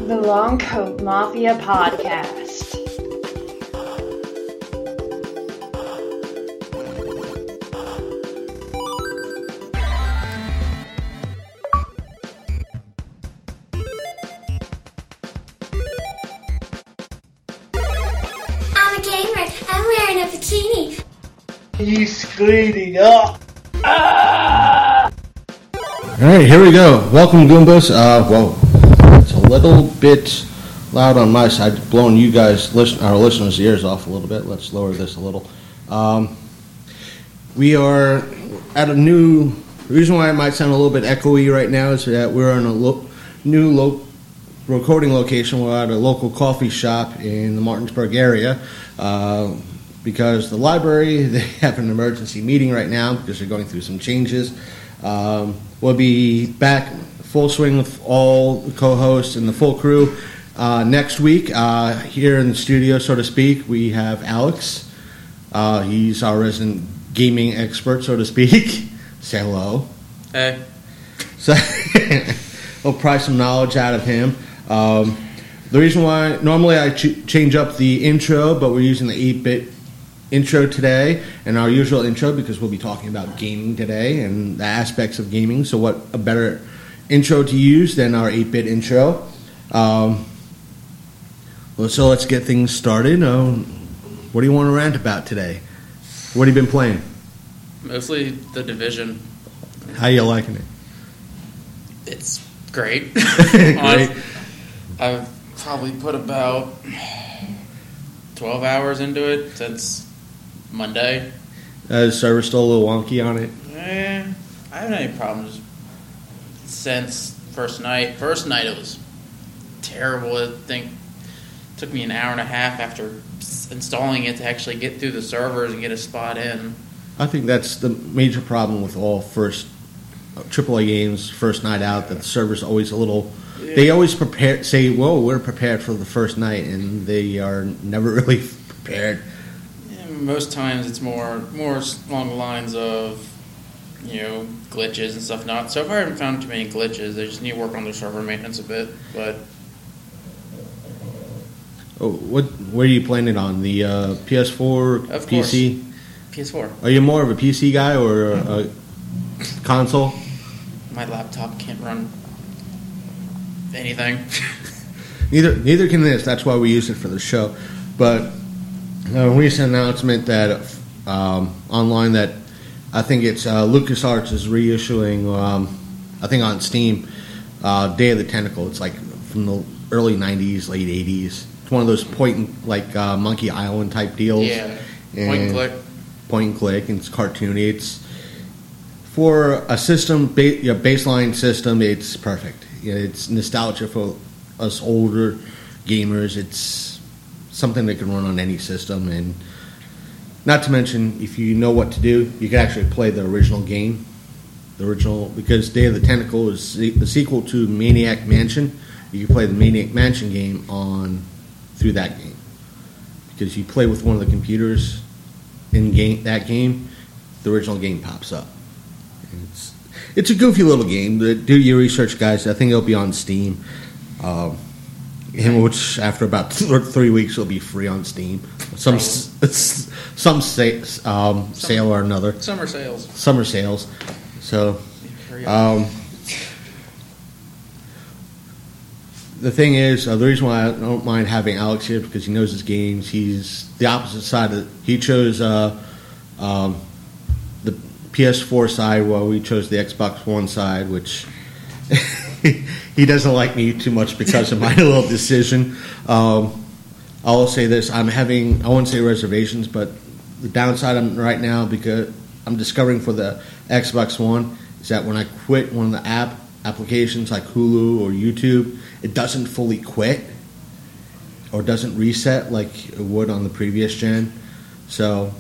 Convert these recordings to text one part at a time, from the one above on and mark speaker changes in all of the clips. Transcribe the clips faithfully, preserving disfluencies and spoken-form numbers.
Speaker 1: the Long Coat Mafia Podcast.
Speaker 2: I'm a gamer. I'm wearing a bikini.
Speaker 3: He's cleaning up. Ah!
Speaker 4: All right, here we go. Welcome, Goombas. Uh, whoa, it's a little bit loud on my side, blowing you guys, listen, our listeners' ears off a little bit. Let's lower this a little. Um, we are at a new. The reason why it might sound a little bit echoey right now is that we're in a lo- new lo- recording location. We're at a local coffee shop in the Martinsburg area. Uh, because the library, they have an emergency meeting right now because they're going through some changes. Um, we'll be back full swing with all the co-hosts and the full crew uh, next week. Uh, here in the studio, so to speak, we have Alex. Uh, he's our resident gaming expert, so to speak. Say hello.
Speaker 5: Hey.
Speaker 4: So we'll pry some knowledge out of him. Um, the reason why, normally I ch- change up the intro, but we're using the eight-bit intro today, and our usual intro because we'll be talking about gaming today and the aspects of gaming. So what a better intro to use than our eight-bit intro. Um, well, so let's get things started. Um, what do you want to rant about today? What have you been playing?
Speaker 5: Mostly The Division.
Speaker 4: How you liking it?
Speaker 5: It's great.
Speaker 4: Great.
Speaker 5: Honest, I've probably put about twelve hours into it since Monday.
Speaker 4: Uh, is the server still a little wonky on it?
Speaker 5: Eh, I haven't had any problems since first night. First night it was terrible. I think it took me an hour and a half after installing it to actually get through the servers and get a spot in.
Speaker 4: I think that's the major problem with all first triple A games, first night out, that the server's always a little... Yeah. They always prepare, say, whoa, we're prepared for the first night, and they are never really prepared.
Speaker 5: Yeah, most times it's more more along the lines of, you know, glitches and stuff. Not so far I haven't found too many glitches. They just need to work on their server maintenance a bit, but...
Speaker 4: Oh, what? Where are you playing it on? The uh, P S four,
Speaker 5: of
Speaker 4: P C?
Speaker 5: Course. P S four.
Speaker 4: Are you more of a P C guy or a, a console?
Speaker 5: My laptop can't run anything.
Speaker 4: Neither neither can this. That's why we use it for the show. But a recent announcement that um, online that I think it's uh, LucasArts is reissuing, um, I think on Steam, uh, Day of the Tentacle. It's like from the early nineties, late eighties. It's one of those point and, like uh, Monkey Island type deals.
Speaker 5: Yeah, point and click.
Speaker 4: Point and click, and it's cartoony. It's for a system, ba- a baseline system. It's perfect. It's nostalgia for us older gamers. It's something that can run on any system, and not to mention, if you know what to do, you can actually play the original game. The original, because Day of the Tentacle is the sequel to Maniac Mansion. You can play the Maniac Mansion game on through that game because you play with one of the computers in game that game. The original game pops up. And it's it's a goofy little game. Do your research, guys. I think it'll be on Steam. Um, in which after about th- three weeks will be free on Steam. Some s- some sa- um, sale or another.
Speaker 5: Summer sales.
Speaker 4: Summer sales. So, um, the thing is, uh, the reason why I don't mind having Alex here because he knows his games. He's the opposite side. Of, he chose uh, um, the P S four side, while we chose the Xbox One side, which he doesn't like me too much because of my little decision. Um, I'll say this: I'm having, I won't say reservations, but the downside I'm right now, because I'm discovering for the Xbox One, is that when I quit one of the app applications like Hulu or YouTube, it doesn't fully quit or doesn't reset like it would on the previous gen. So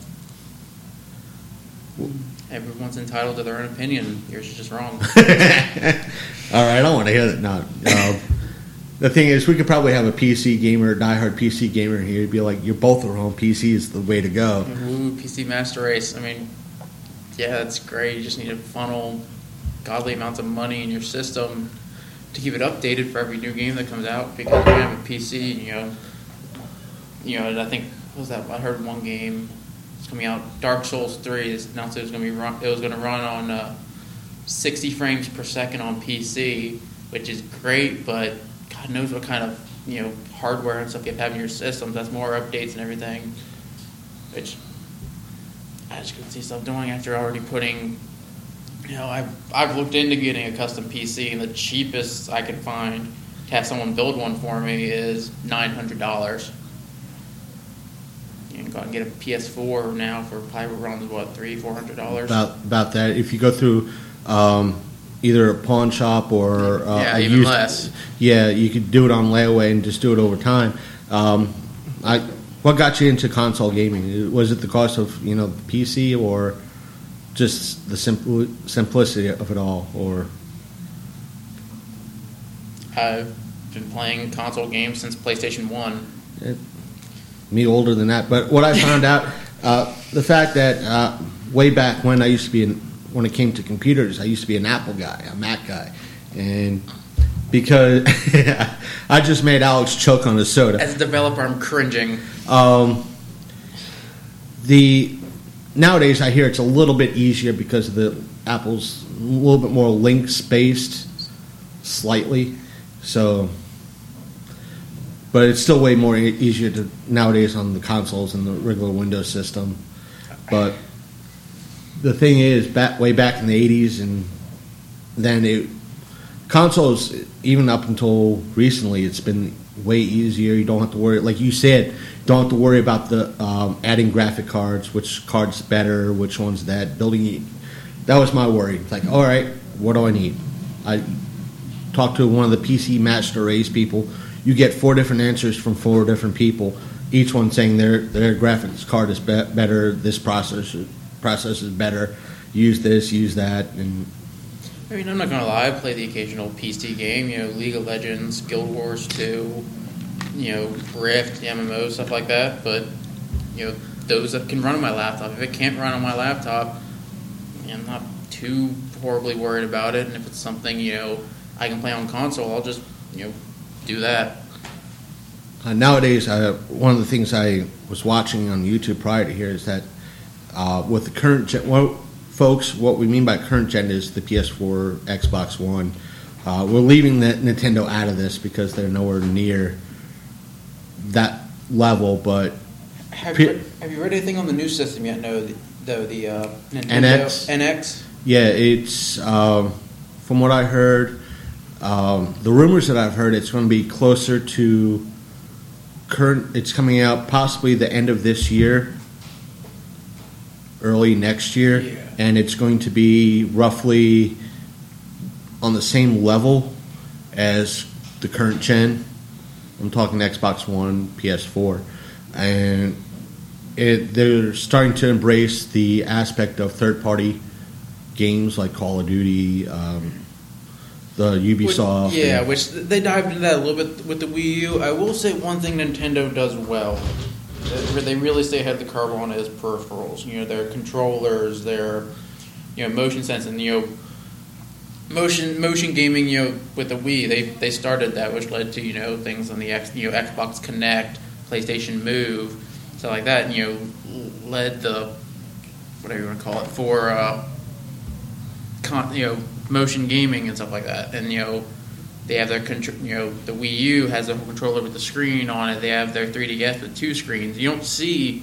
Speaker 5: everyone's entitled to their own opinion. Yours is just wrong.
Speaker 4: All right, I don't want to hear that. No. Um, the thing is, we could probably have a P C gamer, diehard P C gamer here. You'd be like, you're both are wrong. P C is the way to go.
Speaker 5: Ooh, P C Master Race. I mean, yeah, that's great. You just need to funnel godly amounts of money in your system to keep it updated for every new game that comes out because we have a P C. You know, you know. I think what was that? I heard one game is coming out. Dark Souls three is announced it was going to be run. It was going to run on uh, sixty frames per second on P C, which is great, but God knows what kind of you know hardware and stuff you have in your systems. That's more updates and everything, which I just couldn't see stuff doing after already putting. You know, I've I've looked into getting a custom P C, and the cheapest I can find to have someone build one for me is nine hundred dollars. You can go out and get a P S four now for probably around what three four hundred dollars.
Speaker 4: About about that. If you go through um, either a pawn shop or uh,
Speaker 5: yeah,
Speaker 4: a
Speaker 5: even
Speaker 4: used,
Speaker 5: less.
Speaker 4: Yeah, you could do it on layaway and just do it over time. Um, I what got you into console gaming? Was it the cost of you know the P C or just the simple simplicity of it all, or
Speaker 5: I've been playing console games since PlayStation one.
Speaker 4: it, me older than that? But what I found out, uh, the fact that uh, way back when I used to be, in, when it came to computers, I used to be an Apple guy, a Mac guy, and because I just made Alex choke on his soda.
Speaker 5: As a developer, I'm cringing.
Speaker 4: Um, the Nowadays, I hear it's a little bit easier because of the Apple's a little bit more links based, slightly. So, but it's still way more e- easier to nowadays on the consoles and the regular Windows system. But the thing is, back way back in the eighties, and then it consoles even up until recently, it's been way easier. You don't have to worry, like you said. Don't have to worry about the um, adding graphic cards, which card's better, which one's that, building. That was my worry. Like, all right, what do I need? I talked to one of the P C Master Race people. You get four different answers from four different people, each one saying their their graphics card is be- better, this processor process is better, use this, use that, and.
Speaker 5: I mean, I'm not gonna lie. I play the occasional P C game. You know, League of Legends, Guild Wars two. You know, Rift, M M O, stuff like that, but, you know, those that can run on my laptop. If it can't run on my laptop, I'm not too horribly worried about it, and if it's something, you know, I can play on console, I'll just, you know, do that.
Speaker 4: Uh, nowadays, uh, one of the things I was watching on YouTube prior to here is that uh, with the current gen, well, folks, what we mean by current gen is the P S four, Xbox One. Uh, we're leaving the Nintendo out of this because they're nowhere near that level, but
Speaker 5: have you, read, have you read anything on the new system yet? No, the, though the uh, Nintendo
Speaker 4: N X.
Speaker 5: N X.
Speaker 4: Yeah, it's um, from what I heard, um, the rumors that I've heard, it's going to be closer to current. It's coming out possibly the end of this year, early next year,
Speaker 5: yeah.
Speaker 4: And it's going to be roughly on the same level as the current gen. I'm talking Xbox One, P S four, and it, they're starting to embrace the aspect of third-party games like Call of Duty, um, the Ubisoft.
Speaker 5: Which, yeah,
Speaker 4: and,
Speaker 5: which they dived into that a little bit with the Wii U. I will say one thing Nintendo does well. They really stay ahead of the curve on is peripherals. You know, their controllers, their you know motion sensing. You know, motion motion gaming. You know, with the Wii, they they started that, which led to you know things on the X, you know Xbox Connect, PlayStation Move, stuff like that. And, you know, led the whatever you want to call it for uh, con, you know motion gaming and stuff like that. And you know. They have their, you know, the Wii U has a controller with the screen on it. They have their three D S with two screens. You don't see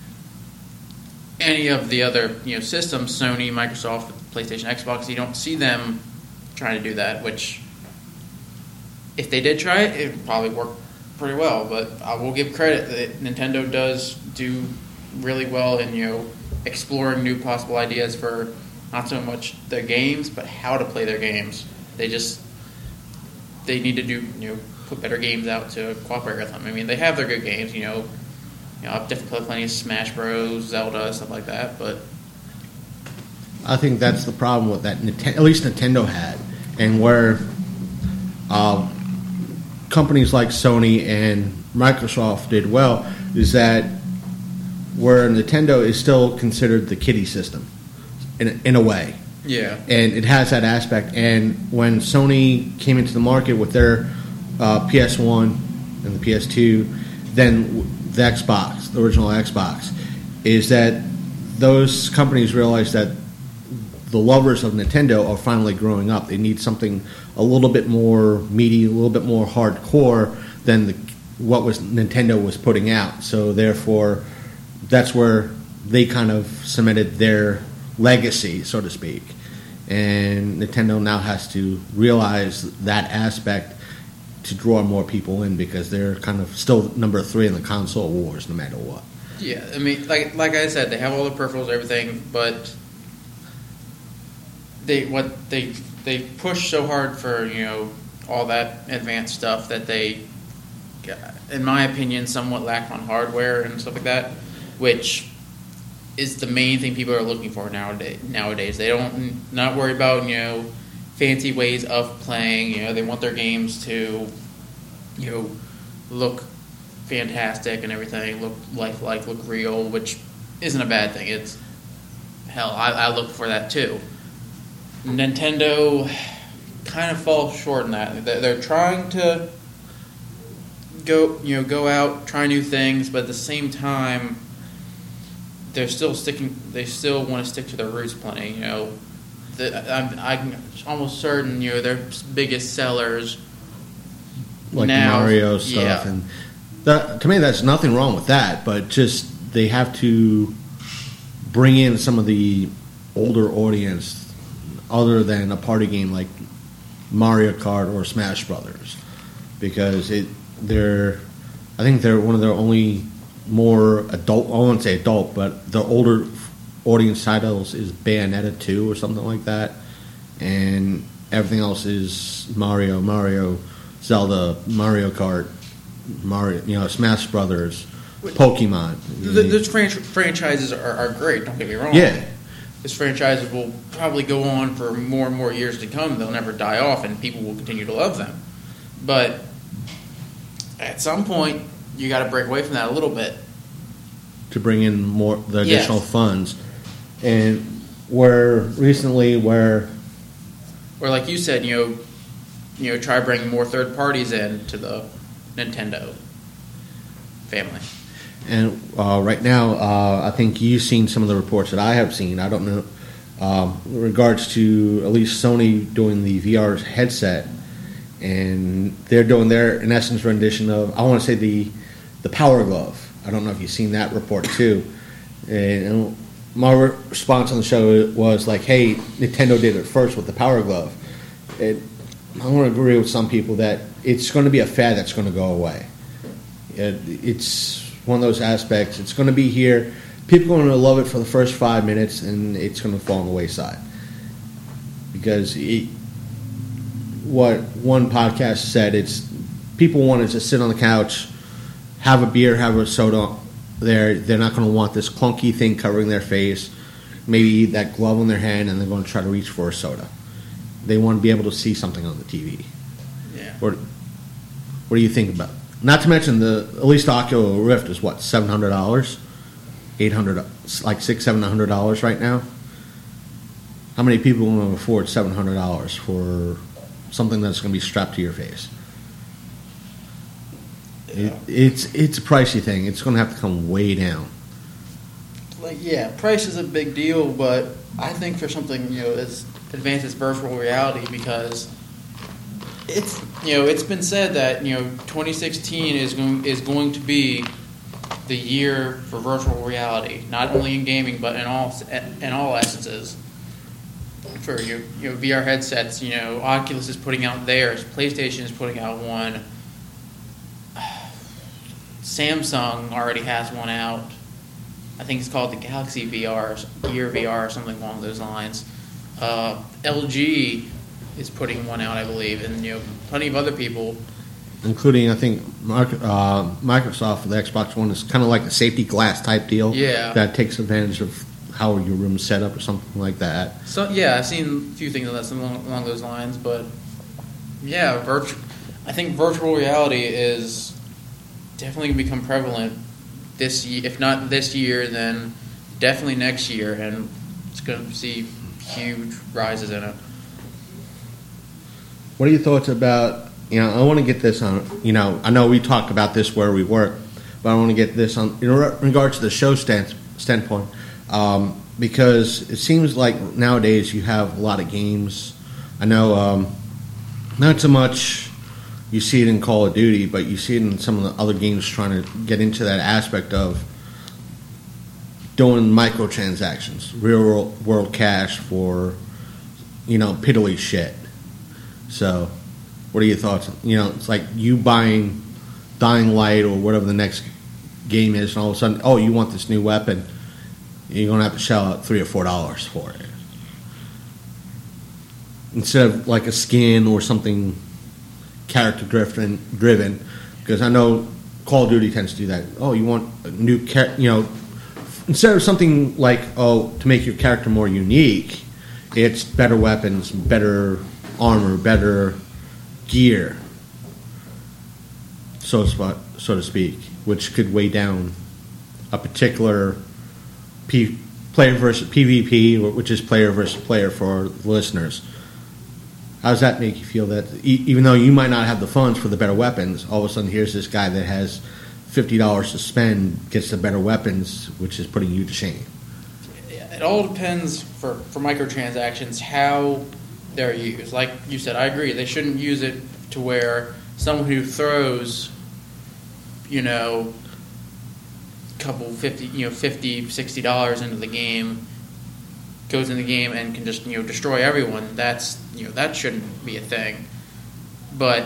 Speaker 5: any of the other, you know, systems, Sony, Microsoft, PlayStation, Xbox. You don't see them trying to do that. Which, if they did try it, it would probably work pretty well. But I will give credit that Nintendo does do really well in you know exploring new possible ideas for not so much their games, but how to play their games. They just They need to do, you know, put better games out to cooperate with them. I mean, they have their good games, you know. You know, I've definitely played plenty of Smash Bros, Zelda, stuff like that, but
Speaker 4: I think that's the problem with that. At least Nintendo had, and where uh, companies like Sony and Microsoft did well is that where Nintendo is still considered the kiddie system, in a, in a way.
Speaker 5: Yeah.
Speaker 4: And it has that aspect. And when Sony came into the market with their uh, P S one and the P S two, then the Xbox, the original Xbox, is that those companies realized that the lovers of Nintendo are finally growing up. They need something a little bit more meaty, a little bit more hardcore than the, what was Nintendo was putting out. So therefore, that's where they kind of cemented their legacy, so to speak. And Nintendo now has to realize that aspect to draw more people in, because they're kind of still number three in the console wars, no matter what.
Speaker 5: Yeah, I mean, like like I said, they have all the peripherals, everything, but they what they they push so hard for, you know, all that advanced stuff that they, in my opinion, somewhat lack on hardware and stuff like that, which is the main thing people are looking for nowadays. Nowadays, they don't not worry about, you know, fancy ways of playing. You know, they want their games to, you know, look fantastic and everything, look lifelike, look real, which isn't a bad thing. It's hell, I, I look for that too. Nintendo kind of falls short in that. They're trying to go, you know, go out, try new things, but at the same time, they're still sticking. They still want to stick to their roots plenty. You know, the, I'm, I'm almost certain, you know, their biggest sellers,
Speaker 4: like
Speaker 5: now,
Speaker 4: Mario stuff,
Speaker 5: yeah.
Speaker 4: and that, to me, that's nothing wrong with that. But just they have to bring in some of the older audience, other than a party game like Mario Kart or Smash Brothers, because it they're I think they're one of their only more adult, I won't say adult, but the older audience titles is Bayonetta two or something like that, and everything else is Mario, Mario, Zelda, Mario Kart, Mario, you know, Smash Brothers, Pokemon.
Speaker 5: The, those franch- franchises are, are great. Don't get me wrong.
Speaker 4: Yeah.
Speaker 5: This franchise will probably go on for more and more years to come. They'll never die off, and people will continue to love them. But at some point, you got to break away from that a little bit
Speaker 4: to bring in more the additional
Speaker 5: yes.
Speaker 4: funds. And where recently, where
Speaker 5: or like you said, you know, you know, try bringing more third parties in to the Nintendo family.
Speaker 4: And uh, right now, uh, I think you've seen some of the reports that I have seen. I don't know, um, in regards to at least Sony doing the V R headset, and they're doing their, in essence, rendition of, I want to say, the the Power Glove. I don't know if you've seen that report too. And my response on the show was like, hey, Nintendo did it first with the Power Glove. It, I want to agree with some people that it's going to be a fad that's going to go away. It, it's one of those aspects. It's going to be here. People are going to love it for the first five minutes, and it's going to fall on the wayside. Because it, what one podcast said, it's people want to just sit on the couch, have a beer, have a soda there. They're not going to want this clunky thing covering their face, maybe that glove on their hand, and they're going to try to reach for a soda. They want to be able to see something on the T V.
Speaker 5: Yeah.
Speaker 4: What, what do you think about it? Not to mention the at least the Oculus Rift is what, seven hundred dollars, eight hundred, like six, seven hundred dollars right now. How many people are going to afford seven hundred dollars for something that's going to be strapped to your face?
Speaker 5: Yeah.
Speaker 4: It, it's it's a pricey thing. It's going to have to come way down.
Speaker 5: Like, yeah, price is a big deal, but I think for something, you know, as advanced as virtual reality, because it's, you know, it's been said that, you know, twenty sixteen is going is going to be the year for virtual reality, not only in gaming but in all in all essences. For your, you know, V R headsets, you know, Oculus is putting out theirs, PlayStation is putting out one, Samsung already has one out. I think it's called the Galaxy V R, Gear V R, or something along those lines. Uh, L G is putting one out, I believe, and, you know, plenty of other people,
Speaker 4: including I think uh, Microsoft for the Xbox One is kind of like a safety glass type deal.
Speaker 5: Yeah.
Speaker 4: That takes advantage of how your room's set up or something like that.
Speaker 5: So yeah, I've seen a few things along, along those lines, but yeah, virtu- I think virtual reality is definitely going to become prevalent this year. If not this year, then definitely next year, and it's going to see huge rises in it.
Speaker 4: What are your thoughts about, you know, I want to get this on, you know, I know we talk about this where we work, but I want to get this on, in regards to the show stand, standpoint, um, because it seems like nowadays you have a lot of games. I know um, not so much you see it in Call of Duty, but you see it in some of the other games trying to get into that aspect of doing microtransactions, real world, world cash for, you know, piddly shit. So, what are your thoughts? You know, it's like you buying Dying Light or whatever the next game is, and all of a sudden, oh, you want this new weapon. You're going to have to shell out three or four dollars for it. Instead of like a skin or something character driven, driven, because I know Call of Duty tends to do that. Oh, you want a new, char- you know, instead of something like, oh, to make your character more unique, it's better weapons, better armor, better gear, so to, so to speak, which could weigh down a particular P, player versus PvP, which is player versus player for the listeners. How does that make you feel that e- even though you might not have the funds for the better weapons, all of a sudden here's this guy that has fifty dollars to spend, gets the better weapons, which is putting you to shame?
Speaker 5: It all depends for, for microtransactions how they're used. Like you said, I agree. They shouldn't use it to where someone who throws, you know, a couple fifty, you know, fifty, sixty dollars into the game, goes in the game and can just, you know, destroy everyone. That's, you know, that shouldn't be a thing. But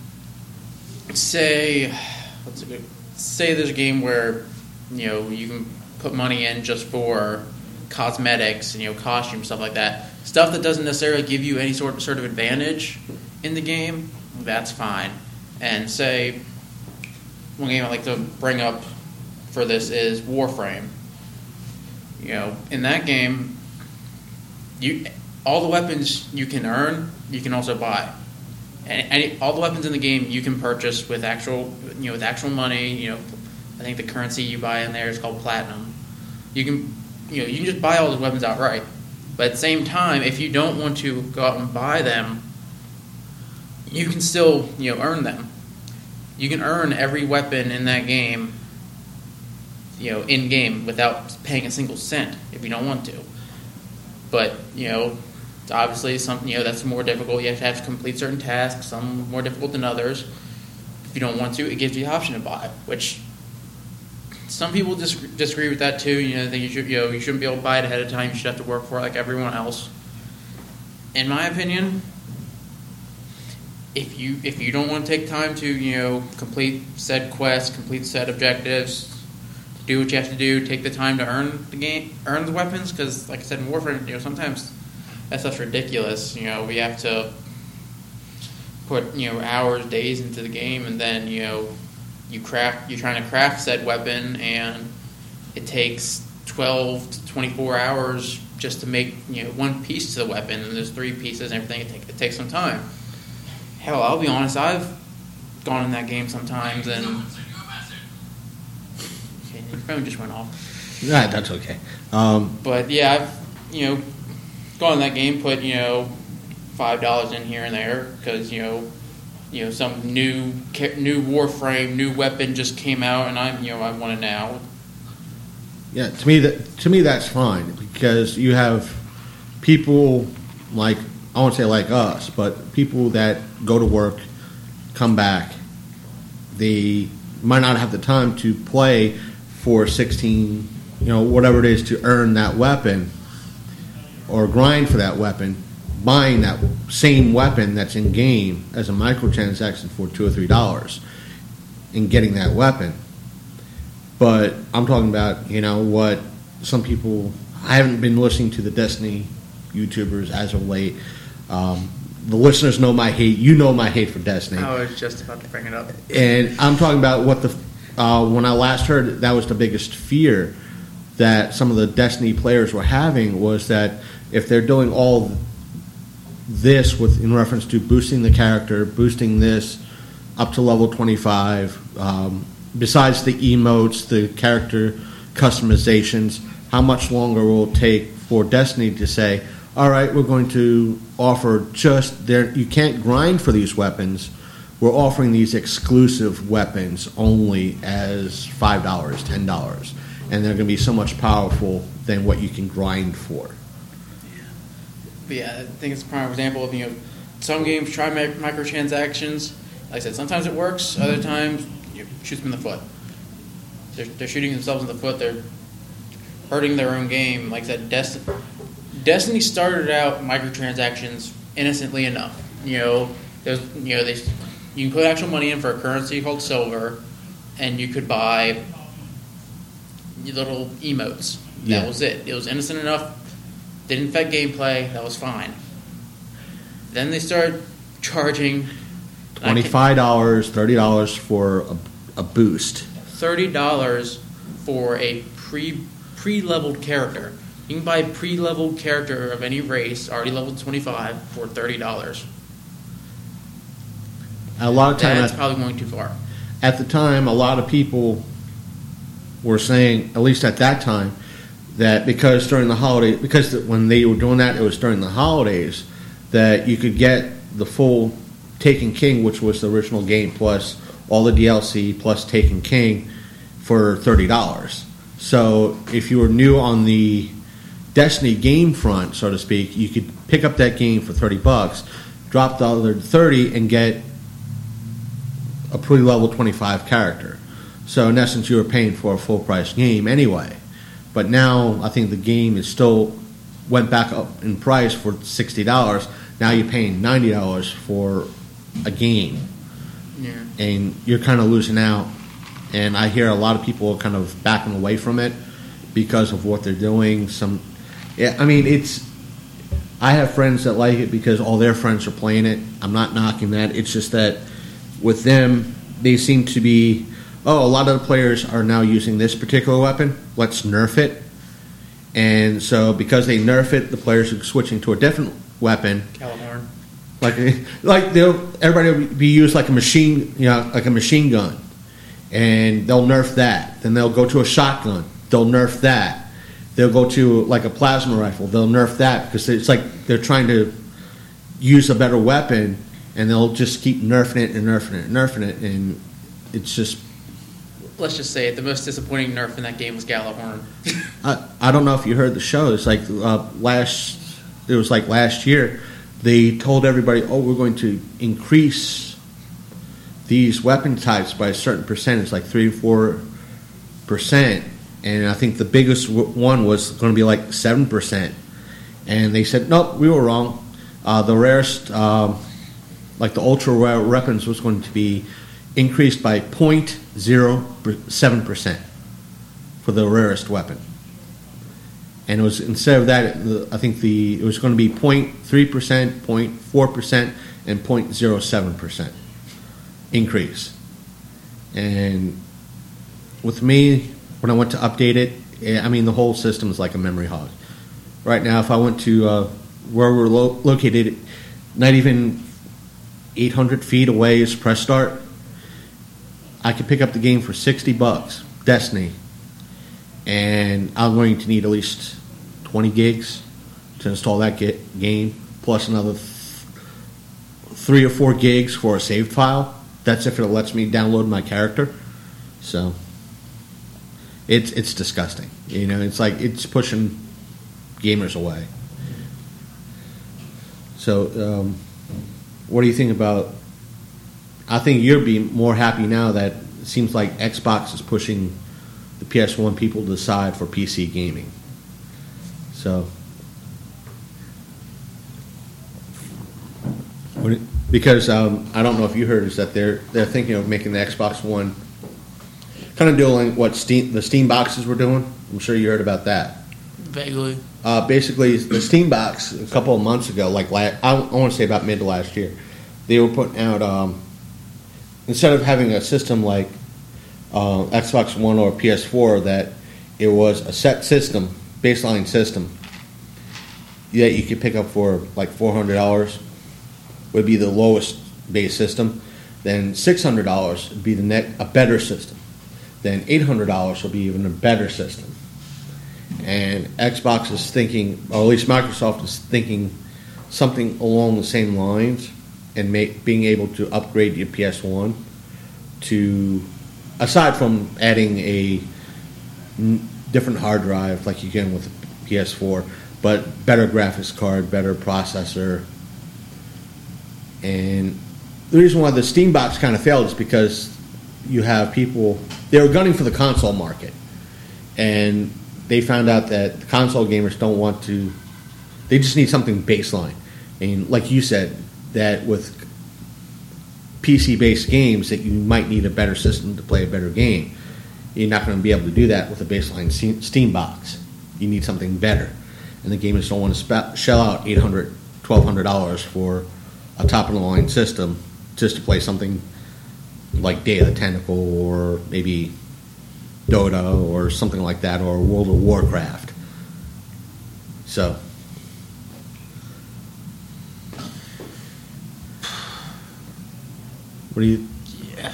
Speaker 5: say, what's a good, say there's a game where, you know, you can put money in just for cosmetics and, you know, costumes, stuff like that. Stuff that doesn't necessarily give you any sort of, sort of advantage in the game, that's fine. And say, one game I like to bring up for this is Warframe. You know, in that game, you all the weapons you can earn, you can also buy. And any, all the weapons in the game you can purchase with actual, you know, with actual money. You know, I think the currency you buy in there is called platinum. You can, you know, you can just buy all those weapons outright. But at the same time, if you don't want to go out and buy them, you can still, you know, earn them. You can earn every weapon in that game, you know, in game without paying a single cent if you don't want to. But, you know, obviously some, you know, that's more difficult. You have to have to complete certain tasks, some more difficult than others. If you don't want to, it gives you the option to buy, which some people dis- disagree with that too. You know, think you should, you know, you shouldn't be able to buy it ahead of time. You should have to work for it like everyone else. In my opinion, if you if you don't want to take time to, you know, complete said quests, complete said objectives, do what you have to do, take the time to earn the game, earn the weapons, because like I said in Warframe, you know, sometimes that stuff's ridiculous. You know, we have to put, you know, hours, days into the game, and then, you know, you craft, you're trying to craft said weapon, and it takes twelve to twenty-four hours just to make, you know, one piece to the weapon, and there's three pieces and everything. It, take, it takes some time. Hell, I'll be honest, I've gone in that game sometimes, and okay, your phone just went off.
Speaker 4: Right, that's okay. Um,
Speaker 5: but yeah, I've, you know, gone in that game, put, you know, five dollars in here and there because, you know, you know, some new new Warframe, new weapon just came out, and I'm, you know, I want it now.
Speaker 4: Yeah, to me that to me that's fine, because you have people like, I won't say like us, but people that go to work, come back, they might not have the time to play for sixteen, you know, whatever it is to earn that weapon or grind for that weapon. Buying that same weapon that's in game as a microtransaction for two or three dollars and getting that weapon. But I'm talking about, you know, what some people, I haven't been listening to the Destiny YouTubers as of late. Um, the listeners know my hate. You know my hate for Destiny.
Speaker 5: I was just about to bring it up.
Speaker 4: And I'm talking about what the, uh, when I last heard, that was the biggest fear that some of the Destiny players were having, was that if they're doing all this with in reference to boosting the character, boosting this up to level twenty-five, um, besides the emotes, the character customizations, how much longer will it take for Destiny to say, all right, we're going to offer just there. You can't grind for these weapons. We're offering these exclusive weapons only as five dollars, ten dollars, and they're going to be so much powerful than what you can grind for.
Speaker 5: Yeah, but yeah, I think it's a prime example of, you know, some games try mic- microtransactions. Like I said, sometimes it works. Other times, you shoot them in the foot. They're, they're shooting themselves in the foot. They're hurting their own game. Like I said, Destiny, Destiny started out microtransactions innocently enough. You know, there's you know they. You can put actual money in for a currency called silver, and you could buy little emotes. That
Speaker 4: Yeah.
Speaker 5: was it. It was innocent enough. Didn't affect gameplay. That was fine. Then they started charging
Speaker 4: Twenty-five dollars, thirty dollars for a, a boost.
Speaker 5: thirty dollars for a pre pre leveled character. You can buy a pre leveled character of any race, already leveled twenty-five, for thirty dollars.
Speaker 4: A lot of times,
Speaker 5: That's probably going too far.
Speaker 4: at the time, a lot of people were saying, at least at that time, that because during the holiday, because when they were doing that, it was during the holidays, that you could get the full Taken King, which was the original game, plus all the D L C, plus Taken King, for thirty dollars. So if you were new on the Destiny game front, so to speak, you could pick up that game for thirty bucks, drop the other thirty, and get a pre-level twenty-five character. So in essence, you were paying for a full-price game anyway. But now I think the game is still went back up in price for sixty dollars. Now you're paying ninety dollars for a game,
Speaker 5: Yeah.
Speaker 4: and you're kind of losing out. And I hear a lot of people are kind of backing away from it because of what they're doing. Some, yeah, I mean, it's. I have friends that like it because all their friends are playing it. I'm not knocking that. It's just that with them, they seem to be, oh, a lot of the players are now using this particular weapon. Let's nerf it. And so because they nerf it, the players are switching to a different weapon.
Speaker 5: Calahorn.
Speaker 4: Like, like they'll everybody will be used like a machine, you know, like a machine gun, and they'll nerf that. Then they'll go to a shotgun. They'll nerf that. They'll go to like a plasma rifle. They'll nerf that because it's like they're trying to use a better weapon, and they'll just keep nerfing it and nerfing it and nerfing it, and it's just.
Speaker 5: Let's just say it. The most disappointing nerf in that game was Galahorn.
Speaker 4: I, I don't know if you heard the show. It's like uh, last. It was like last year. They told everybody, "Oh, we're going to increase these weapon types by a certain percentage, like three or four percent." And I think the biggest w- one was going to be like seven percent. And they said, "Nope, we were wrong. Uh, the rarest, um, like the ultra rare weapons, was going to be increased by zero point zero seven percent for the rarest weapon." And it was instead of that, I think the it was going to be zero point three percent, zero point four percent, and zero point zero seven percent increase. And with me, when I went to update it, I mean the whole system is like a memory hog. Right now, if I went to uh, where we're lo- located, not even eight hundred feet away is Press Start, I could pick up the game for sixty bucks, Destiny. And I'm going to need at least twenty gigs to install that get game, plus another th- three or four gigs for a saved file. That's if it lets me download my character. So it's it's disgusting. You know, it's like it's pushing gamers away. So, um, what do you think about? I think you'll be more happy now that it seems like Xbox is pushing the P S one people to decide for P C gaming. So, what it, because um, I don't know if you heard is that they're they're thinking of making the Xbox One kind of doing what Steam the Steam boxes were doing. I'm sure you heard about that.
Speaker 5: Vaguely.
Speaker 4: Uh, basically, the Steam box a couple of months ago, like la- I, I want to say about mid to last year, they were putting out um, instead of having a system like Uh, Xbox One or P S four, that it was a set system, baseline system, that you could pick up for like four hundred dollars would be the lowest base system. Then six hundred dollars would be the net, a better system. Then eight hundred dollars will be even a better system. And Xbox is thinking, or at least Microsoft is thinking something along the same lines, and make, being able to upgrade your P S one to, aside from adding a n- different hard drive like you can with the P S four, but better graphics card, better processor. And the reason why the Steam box kind of failed is because you have people, they were gunning for the console market, and they found out that the console gamers don't want to, they just need something baseline. And like you said, that with P C-based games that you might need a better system to play a better game. You're not going to be able to do that with a baseline Steam box. You need something better. And the gamers don't want to spe- shell out eight hundred dollars, twelve hundred dollars for a top-of-the-line system just to play something like Day of the Tentacle or maybe Dota or something like that, or World of Warcraft. So, what do you...
Speaker 5: Yeah.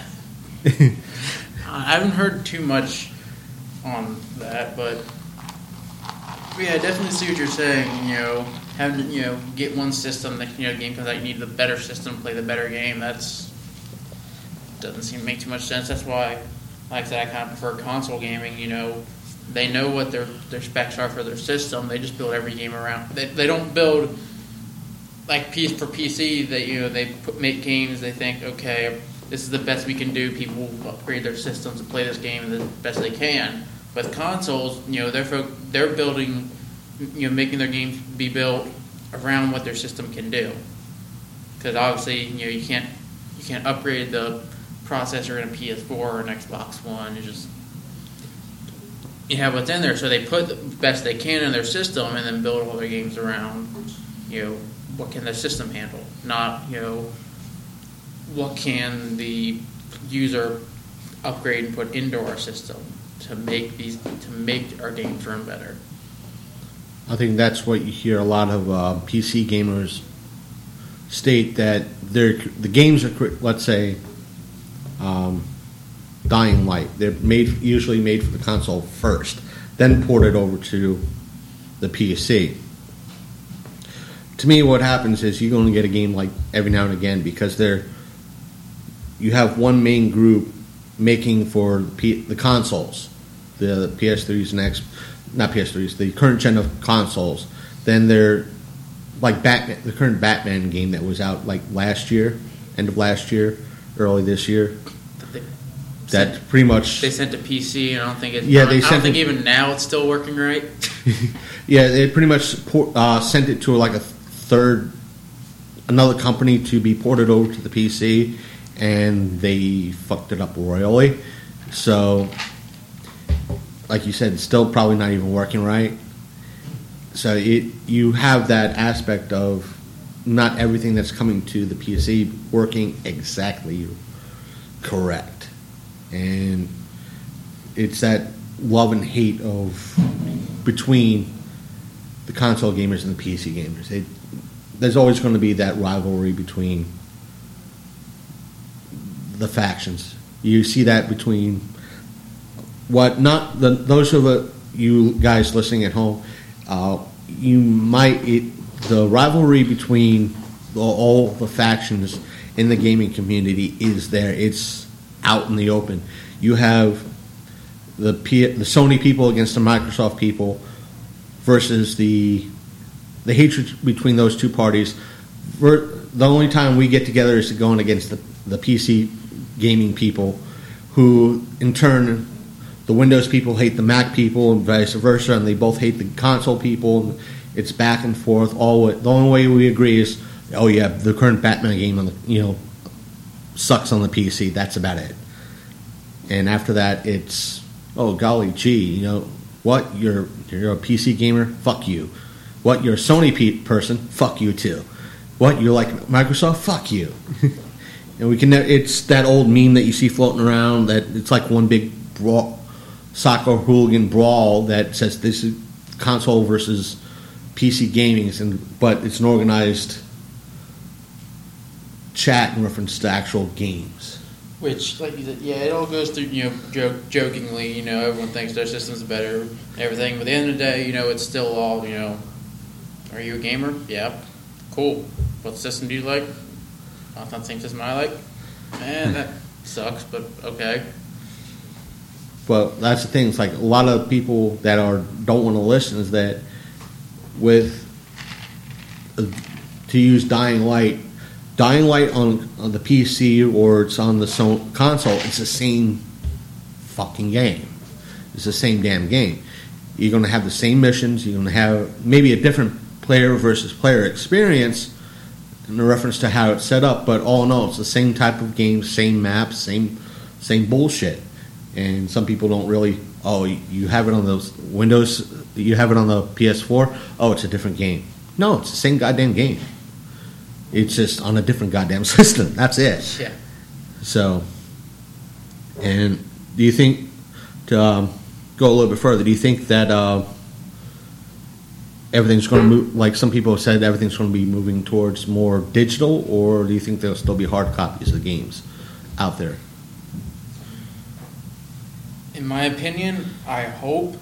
Speaker 5: I haven't heard too much on that, but yeah, I definitely see what you're saying. You know, having to, you know, get one system that, you know, game comes out, you need the better system to play the better game. That's doesn't seem to make too much sense. That's why, like I said, I kind of prefer console gaming. You know, they know what their their specs are for their system. They just build every game around. They they don't build like piece for P C. That, you know, they put, make games. They think, okay, this is the best we can do. People will upgrade their systems to play this game the best they can. With consoles, you know, they're fo- they're building, you know, making their games be built around what their system can do. Because obviously, you know, you can't you can't upgrade the processor in a P S four or an Xbox One. You just you have what's in there, so they put the best they can in their system and then build all their games around, you know, what can their system handle, not, you know, what can the user upgrade and put into our system to make these to make our games run better.
Speaker 4: I think that's what you hear a lot of uh, P C gamers state, that they're, the games are, let's say, um, Dying Light. They're made usually made for the console first, then ported over to the P C. To me, what happens is you're going to get a game like every now and again, because they're you have one main group making for P, the consoles, the P S threes and X, not P S threes, the current gen of consoles. Then they're like Batman, the current Batman game that was out like last year, end of last year, early this year.
Speaker 5: They
Speaker 4: That
Speaker 5: sent,
Speaker 4: pretty much
Speaker 5: they sent to P C, and I don't think it.
Speaker 4: Yeah,
Speaker 5: I
Speaker 4: they
Speaker 5: don't, I
Speaker 4: sent
Speaker 5: don't think
Speaker 4: it,
Speaker 5: even now it's still working right.
Speaker 4: yeah, they pretty much uh, sent it to like a third, another company to be ported over to the P C, and they fucked it up royally. So, like you said, it's still probably not even working right. So it you have that aspect of not everything that's coming to the P C working exactly correct. And it's that love and hate of between the console gamers and the P C gamers. It, there's always going to be that rivalry between the factions. You see that between what not the, those of the, you guys listening at home. Uh, you might it, the rivalry between the, all the factions in the gaming community is there. It's out in the open. You have the P, the Sony people against the Microsoft people versus the the hatred between those two parties. We're, the only time we get together is to going against the, the P C gaming people, who in turn the Windows people hate the Mac people and vice versa, and they both hate the console people. It's back and forth. All the only way we agree is, oh yeah, the current Batman game on the you know sucks on the P C. That's about it. And after that, it's oh golly gee, you know what? You're you're a P C gamer. Fuck you. What? You're a Sony pe- person. Fuck you too. What? You like Microsoft? Fuck you. And we can. It's that old meme that you see floating around. That it's like one big brawl, soccer hooligan brawl that says this is console versus P C gaming, and but it's an organized chat in reference to actual games.
Speaker 5: Which, like you said, yeah, it all goes through, you know, joke, jokingly, you know, everyone thinks their system's better and everything. But at the end of the day, you know, it's still all, you know, are you a gamer? Yeah. Cool. What system do you like? Oh, it's not the same system I like. Man, that sucks, but okay.
Speaker 4: Well, that's the thing. It's like a lot of people that are don't want to listen is that with uh, to use Dying Light, Dying Light on, on the P C or it's on the so- console, it's the same fucking game. It's the same damn game. You're going to have the same missions. You're going to have maybe a different player versus player experience in reference to how it's set up, but all in all, it's the same type of game, same maps, same same bullshit. And some people don't really, oh, you have it on those Windows, you have it on the P S four, oh, it's a different game. No, it's the same goddamn game. It's just on a different goddamn system. That's it.
Speaker 5: Yeah.
Speaker 4: So, and do you think, to um, go a little bit further, do you think that uh, everything's going to move, like some people have said, everything's going to be moving towards more digital, or do you think there'll still be hard copies of the games out there?
Speaker 5: In my opinion, I hope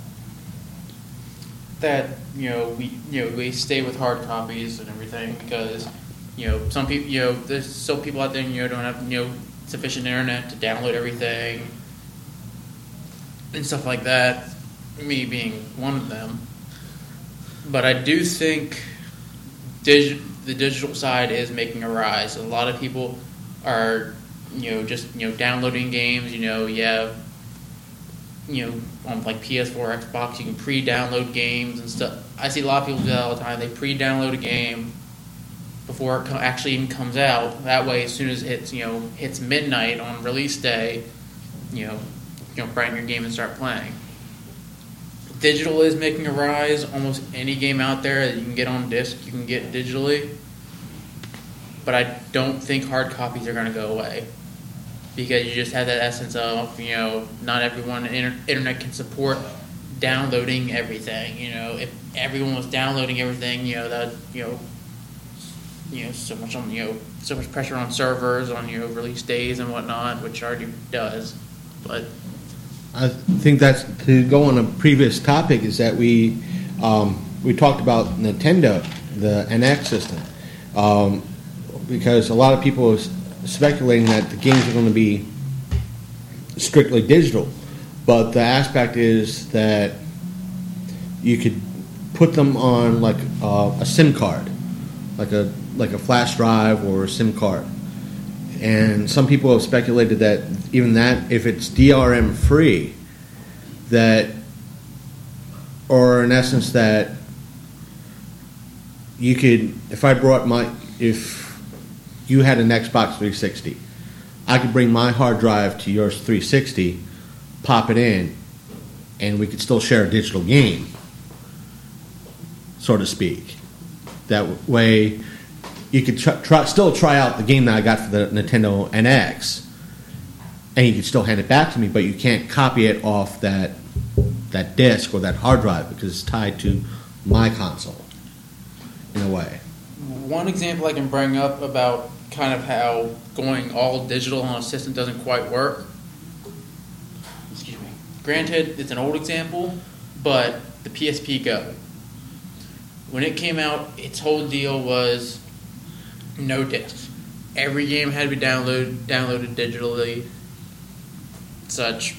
Speaker 5: that, you know, we you know we stay with hard copies and everything, because, you know, some people, you know, there's still people out there, you know, don't have, you know, sufficient internet to download everything and stuff like that, me being one of them. But I do think digi- the digital side is making a rise. A lot of people are, you know, just, you know, downloading games. You know, you have, you know, on like P S four, Xbox, you can pre-download games and stuff. I see a lot of people do that all the time. They pre-download a game before it co- actually even comes out. That way, as soon as it hits, you know, hits midnight on release day, you know, you know, bring your game and start playing. Digital is making a rise. Almost any game out there that you can get on disc, you can get digitally. But I don't think hard copies are going to go away, because you just have that essence of, you know, not everyone on the inter- internet can support downloading everything. You know, if everyone was downloading everything, you know, that, you know, you know, so much on, you know, so much pressure on servers on, you know, release days and whatnot, which already does. But
Speaker 4: I think that's, to go on a previous topic, is that we um, we talked about Nintendo, the N X system, um, because a lot of people are speculating that the games are going to be strictly digital, but the aspect is that you could put them on like uh, a SIM card, like a like a flash drive or a SIM card. And some people have speculated that even that, if it's D R M free, that, or in essence that you could, if I brought my, if you had an Xbox three sixty, I could bring my hard drive to yours three sixty, pop it in, and we could still share a digital game, so to speak. That way, you could try, try, still try out the game that I got for the Nintendo N X, and you could still hand it back to me, but you can't copy it off that that disc or that hard drive because it's tied to my console, in a way.
Speaker 5: one example I can bring up about kind of how going all digital on a system doesn't quite work. Excuse me. Granted, it's an old example, but the P S P Go. When it came out, its whole deal was no discs. Every game had to be downloaded downloaded digitally. Such.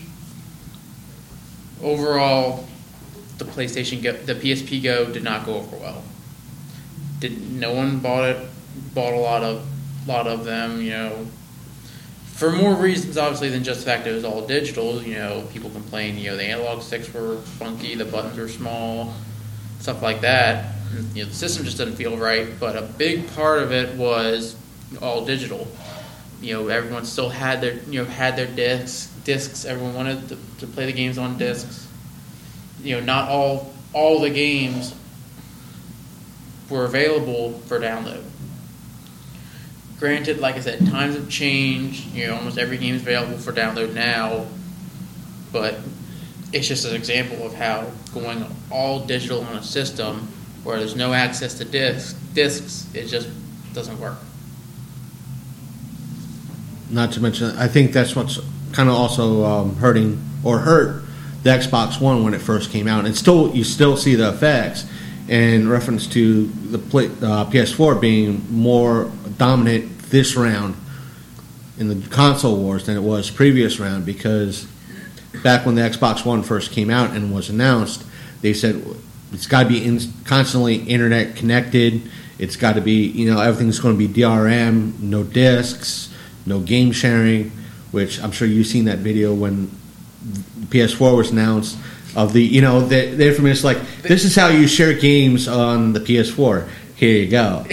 Speaker 5: Overall, the PlayStation Go, the P S P Go did not go over well. Did no one bought it? Bought a lot of lot of them. You know, for more reasons obviously than just the fact that it was all digital. You know, people complained. You know, the analog sticks were funky, the buttons were small, stuff like that. You know, the system just didn't feel right. But a big part of it was all digital. You know, everyone still had their you know had their discs. Discs. Everyone wanted to, to play the games on discs. You know, not all all the games were available for download. Granted, like I said, times have changed. You know, almost every game is available for download now. But it's just an example of how going all digital on a system where there's no access to discs, discs, it just doesn't work.
Speaker 4: not to mention, I think that's what's kind of also um, hurting or hurt the Xbox One when it first came out. And still, you still see the effects in reference to the play, uh, P S four being more dominant this round in the console wars than it was previous round, because back when the Xbox One first came out and was announced, they said it's got to be in, constantly internet connected. It's got to be, you know, everything's going to be D R M, no discs, no game sharing, which I'm sure you've seen that video when the P S four was announced of the, you know, the, the information like, this is how you share games on the P S four. Here you go.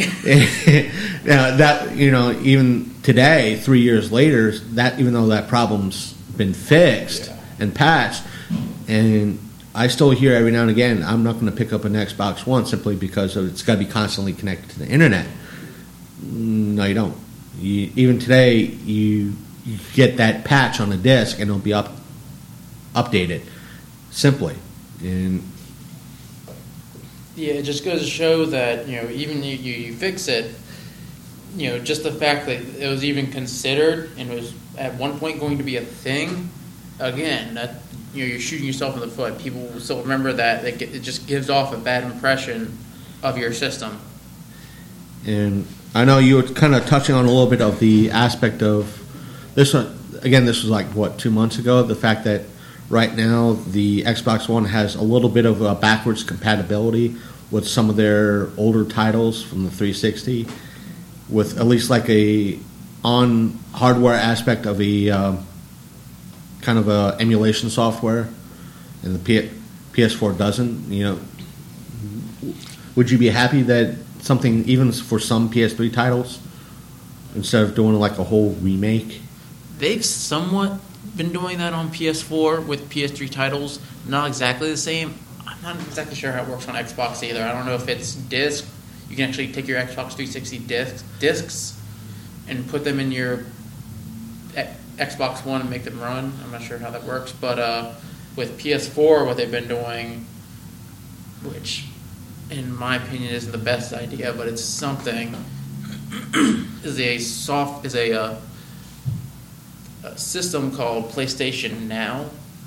Speaker 4: Now that, you know, even today, three years later, that even though that problem's been fixed yeah. and patched, and I still hear every now and again, I'm not going to pick up an Xbox One simply because of it's got to be constantly connected to the internet. No, you don't. You, even today, you, you get that patch on the disc and it'll be up updated simply. And
Speaker 5: yeah, it just goes to show that, you know, even you, you, you fix it, you know, just the fact that it was even considered and was at one point going to be a thing, again, that, you know, you're shooting yourself in the foot. People will still remember that. It, it just gives off a bad impression of your system.
Speaker 4: And I know you were kind of touching on a little bit of the aspect of this one. Again, this was like, what, two months ago? The fact that right now the Xbox One has a little bit of a backwards compatibility with some of their older titles from the three sixty, with at least like a on hardware aspect of a um, kind of a emulation software, and the P- P S four doesn't. You know, would you be happy that something, even for some P S three titles, instead of doing like a whole remake?
Speaker 5: They've somewhat been doing that on P S four with P S three titles. Not exactly the same. I'm not exactly sure how it works on Xbox either. I don't know if it's disc. You can actually take your Xbox three sixty discs, discs and put them in your Xbox One and make them run. I'm not sure how that works. But uh, with P S four, what they've been doing, which in my opinion isn't the best idea, but it's something, is a soft is a, uh, a system called PlayStation Now.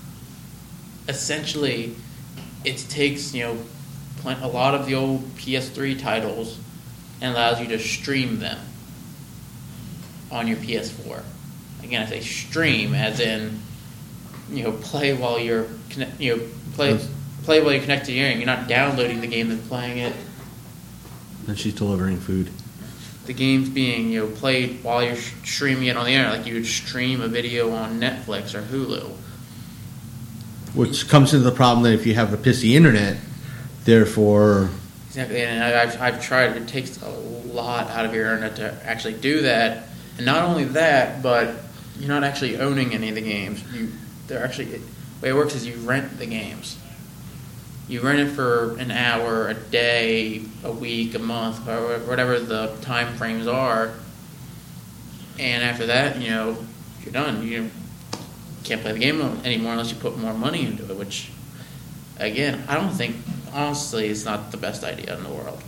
Speaker 5: Essentially, it takes, you know, a lot of the old P S three titles and allows you to stream them on your P S four. Again, I say stream as in, you know, play while you're connect, you know, play play while you're connected to your internet. You're not downloading the game and playing it.
Speaker 4: And she's delivering food.
Speaker 5: The game's being, you know, played while you're streaming it on the internet, like you would stream a video on Netflix or Hulu.
Speaker 4: Which comes into the problem that if you have a pissy internet, therefore...
Speaker 5: Exactly, and I've, I've tried. It takes a lot out of your internet to actually do that. And not only that, but you're not actually owning any of the games. You, they're actually... The way it works is you rent the games. You rent it for an hour, a day, a week, a month, or whatever the time frames are. And after that, you know, you're done. You can't play the game anymore unless you put more money into it, which, again, I don't think, honestly, it's not the best idea in the world.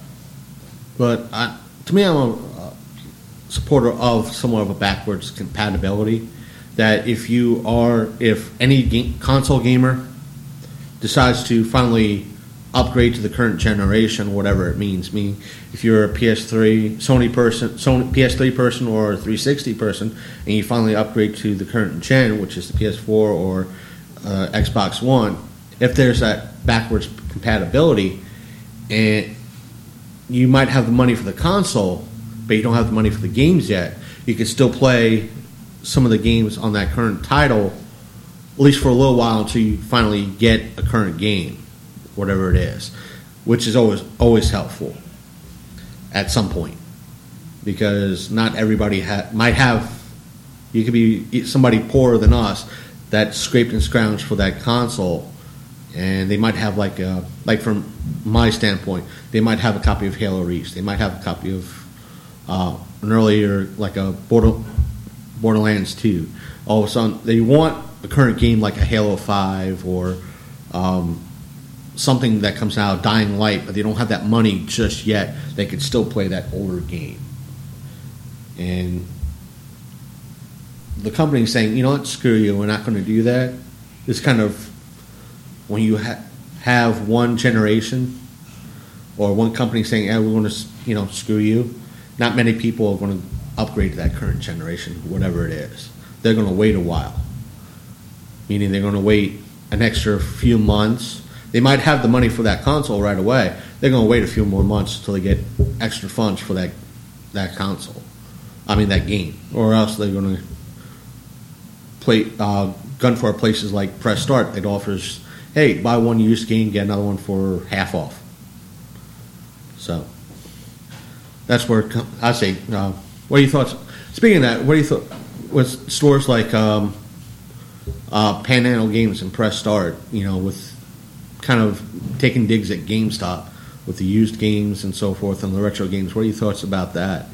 Speaker 4: But I, to me, I'm a uh, supporter of somewhat of a backwards compatibility. That if you are, if any game, console gamer decides to finally upgrade to the current generation, whatever it means. I mean, if you're a P S three Sony person, Sony P S three person, or a three sixty person, and you finally upgrade to the current gen, which is the P S four or uh, Xbox One, if there's that backwards compatibility, and you might have the money for the console, but you don't have the money for the games yet, you can still play some of the games on that current title, at least for a little while, until you finally get a current game, whatever it is, which is always always helpful at some point, because not everybody ha- might have. You could be somebody poorer than us that scraped and scrounged for that console, and they might have like a, like from my standpoint, they might have a copy of Halo Reach, they might have a copy of uh, an earlier like a Border, Borderlands two. All of a sudden, they want a current game like a Halo five or um, something that comes out, Dying Light, but they don't have that money just yet. They could still play that older game. And the company saying, you know what, screw you, we're not going to do that. It's kind of when you ha- have one generation or one company saying, hey, we're going to, you know, screw you. Not many people are going to upgrade to that current generation, whatever it is. They're going to wait a while. Meaning they're going to wait an extra few months. They might have the money for that console right away. They're going to wait a few more months until they get extra funds for that that console. I mean, that game. Or else they're going to play uh, gun for places like Press Start. It offers, hey, buy one used game, get another one for half off. So that's where I say. Uh, what are your thoughts? Speaking of that, what do you thought with stores like um, uh, Panhandle Games and Press Start? You know, with kind of taking digs at GameStop with the used games and so forth and the retro games. What are your thoughts about that?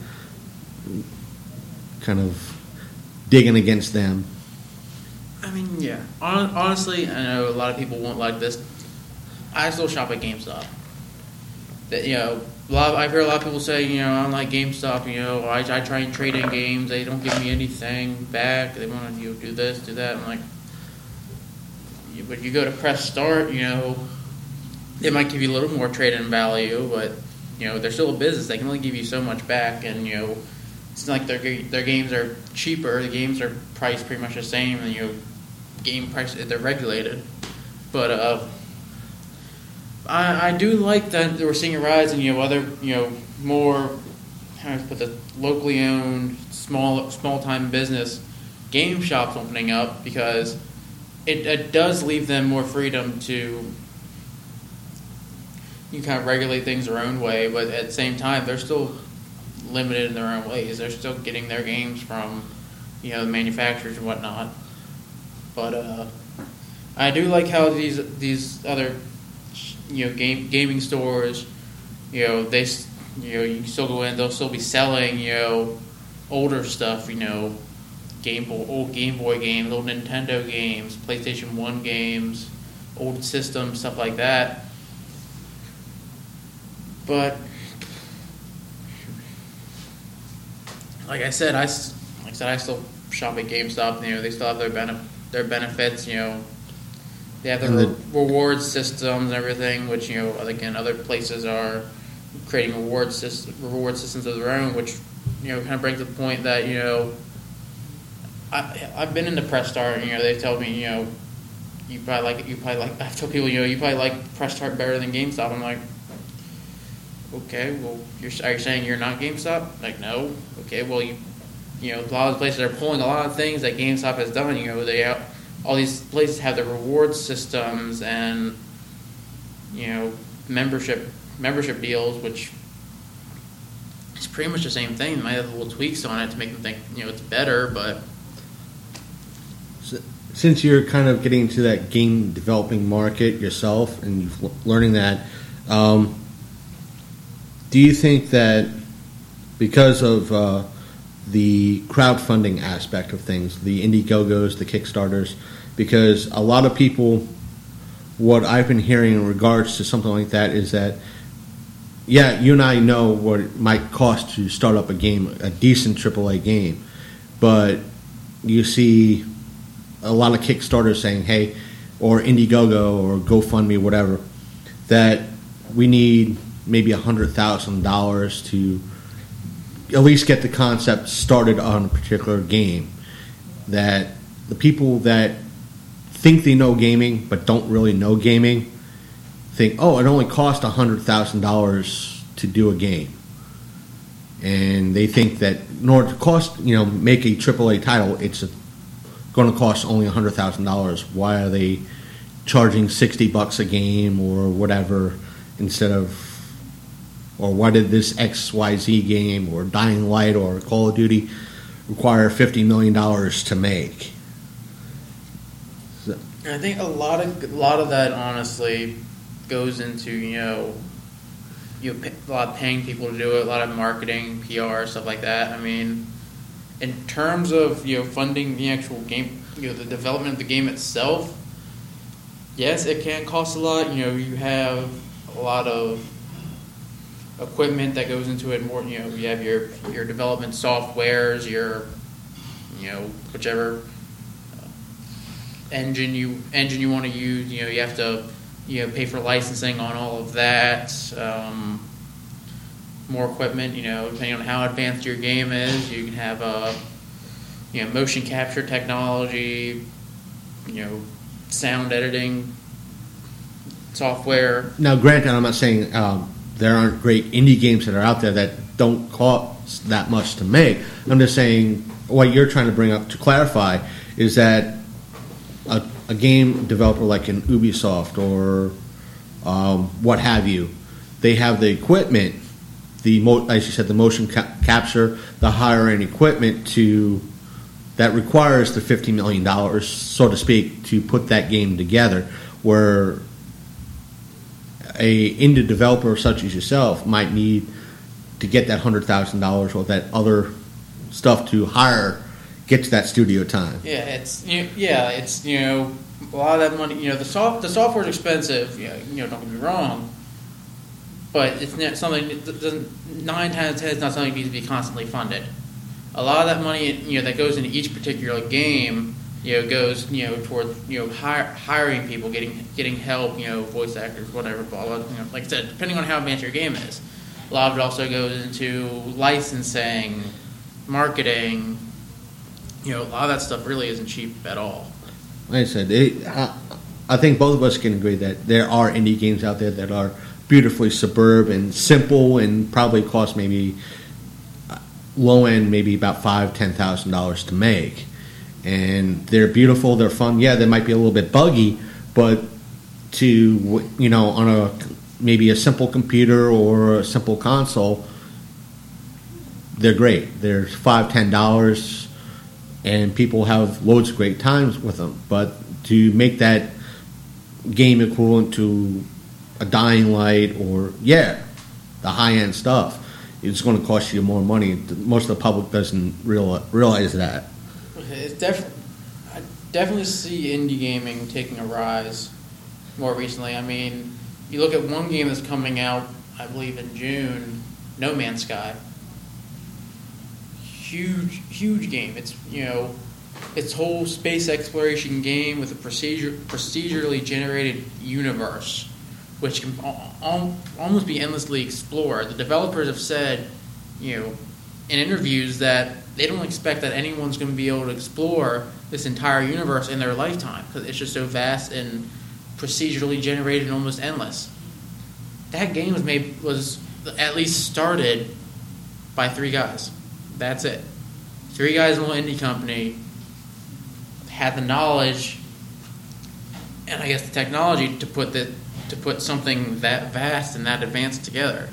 Speaker 4: Kind of digging against them.
Speaker 5: I mean, yeah. Hon- honestly, I know a lot of people won't like this. I still shop at GameStop. That, you know, a lot of, I've heard a lot of people say, you know, I don't like GameStop. You know, I, I try and trade in games. They don't give me anything back. They want to, you know, do this, do that. I'm like, you, but you go to Press Start, you know, they might give you a little more trade-in value, but, you know, they're still a business. They can only give you so much back, and, you know, it's not like their their games are cheaper. The games are priced pretty much the same, and, you know, game price, they're regulated. But uh, I I do like that we're seeing a rise in, you know, other, you know, more, how do I put the locally owned, small small time business game shops opening up, because it, it does leave them more freedom to, you kind of regulate things their own way, but at the same time, they're still limited in their own ways. They're still getting their games from, you know, the manufacturers and whatnot. But uh, I do like how these these other, you know, game gaming stores, you know, they, you know, you can still go in. They'll still be selling, you know, older stuff. You know, Game Boy, old Game Boy games, old Nintendo games, PlayStation One games, old systems, stuff like that. But like I said, I like I said I still shop at GameStop. You know, they still have their benef- their benefits. You know, they have their
Speaker 4: And the-
Speaker 5: re- reward systems and everything, which, you know, again, other places are creating reward system, reward systems of their own, which, you know, kind of brings the point that, you know, I I've been in the Press Start. You know, they've told me, you know, you probably like you probably like I've told people, you know, you probably like Press Start better than GameStop. I'm like, okay, well, you're, are you saying you're not GameStop? Like, no. Okay, well, you, you know, a lot of places are pulling a lot of things that GameStop has done. You know, they have, all these places have their reward systems and, you know, membership membership deals, which is pretty much the same thing. They might have little tweaks on it to make them think, you know, it's better, but
Speaker 4: Since you're kind of getting into that game developing market yourself and you're learning that, um, do you think that because of uh, the crowdfunding aspect of things, the Indiegogos, the Kickstarters, because a lot of people, what I've been hearing in regards to something like that is that, yeah, you and I know what it might cost to start up a game, a decent triple A game, but you see a lot of Kickstarters saying, hey, or Indiegogo or GoFundMe, whatever, that we need maybe one hundred thousand dollars to at least get the concept started on a particular game. That the people that think they know gaming but don't really know gaming think, oh, it only cost one hundred thousand dollars to do a game. And they think that in order to cost, you know, make a triple A title, it's a going to cost only one hundred thousand dollars. Why are they charging sixty bucks a game or whatever instead of, or why did this X Y Z game or Dying Light or Call of Duty require fifty million dollars to make? So,
Speaker 5: I think a lot of a lot of that honestly goes into, you know, you know, a lot of paying people to do it, a lot of marketing, P R, stuff like that. I mean, in terms of, you know, funding the actual game, you know, the development of the game itself, yes, it can cost a lot. You know, you have a lot of equipment that goes into it. More, you know, you have your your development softwares, your You know, whichever engine you engine you want to use. You know, you have to you know pay for licensing on all of that. Um, more equipment. You know, depending on how advanced your game is, you can have a you know motion capture technology. You know, sound editing software.
Speaker 4: Now, granted, I'm not saying um, there aren't great indie games that are out there that don't cost that much to make. I'm just saying what you're trying to bring up to clarify is that a, a game developer like an Ubisoft or um, what have you, they have the equipment, the mo- as you said, the motion ca- capture, the higher-end equipment to that requires the fifty million dollars, so to speak, to put that game together, where a indie developer such as yourself might need to get that one hundred thousand dollars or that other stuff to hire, get to that studio time.
Speaker 5: Yeah, it's you know, yeah, it's you know a lot of that money. You know, the soft the software's expensive. You know, you know don't get me wrong, but it's not something that doesn't nine times out of ten it's not something that needs to be constantly funded. A lot of that money, you know, that goes into each particular game, you know, goes you know toward you know hire, hiring people, getting getting help, you know, voice actors, whatever. Blah, blah, you know, like I said, depending on how advanced your game is. A lot of it also goes into licensing, marketing. You know, a lot of that stuff really isn't cheap at all.
Speaker 4: Like I said, it, I, I think both of us can agree that there are indie games out there that are beautifully superb and simple and probably cost maybe low end, maybe about five, ten thousand dollars to make. And they're beautiful, they're fun. Yeah, they might be a little bit buggy, but to you know, on a maybe a simple computer or a simple console, they're great. They're five, ten dollars, and people have loads of great times with them. But to make that game equivalent to a Dying Light or yeah, the high end stuff, it's going to cost you more money. Most of the public doesn't real, realize that.
Speaker 5: It's definitely, I definitely see indie gaming taking a rise more recently. I mean, you look at one game that's coming out, I believe in June, No Man's Sky. Huge, huge game. It's you know, its whole space exploration game with a procedure, procedurally generated universe, which can al- almost be endlessly explored. The developers have said, you know, in interviews that they don't expect that anyone's going to be able to explore this entire universe in their lifetime because it's just so vast and procedurally generated and almost endless. That game was made was at least started by three guys. That's it. Three guys in a little indie company had the knowledge and I guess the technology to put the to put something that vast and that advanced together.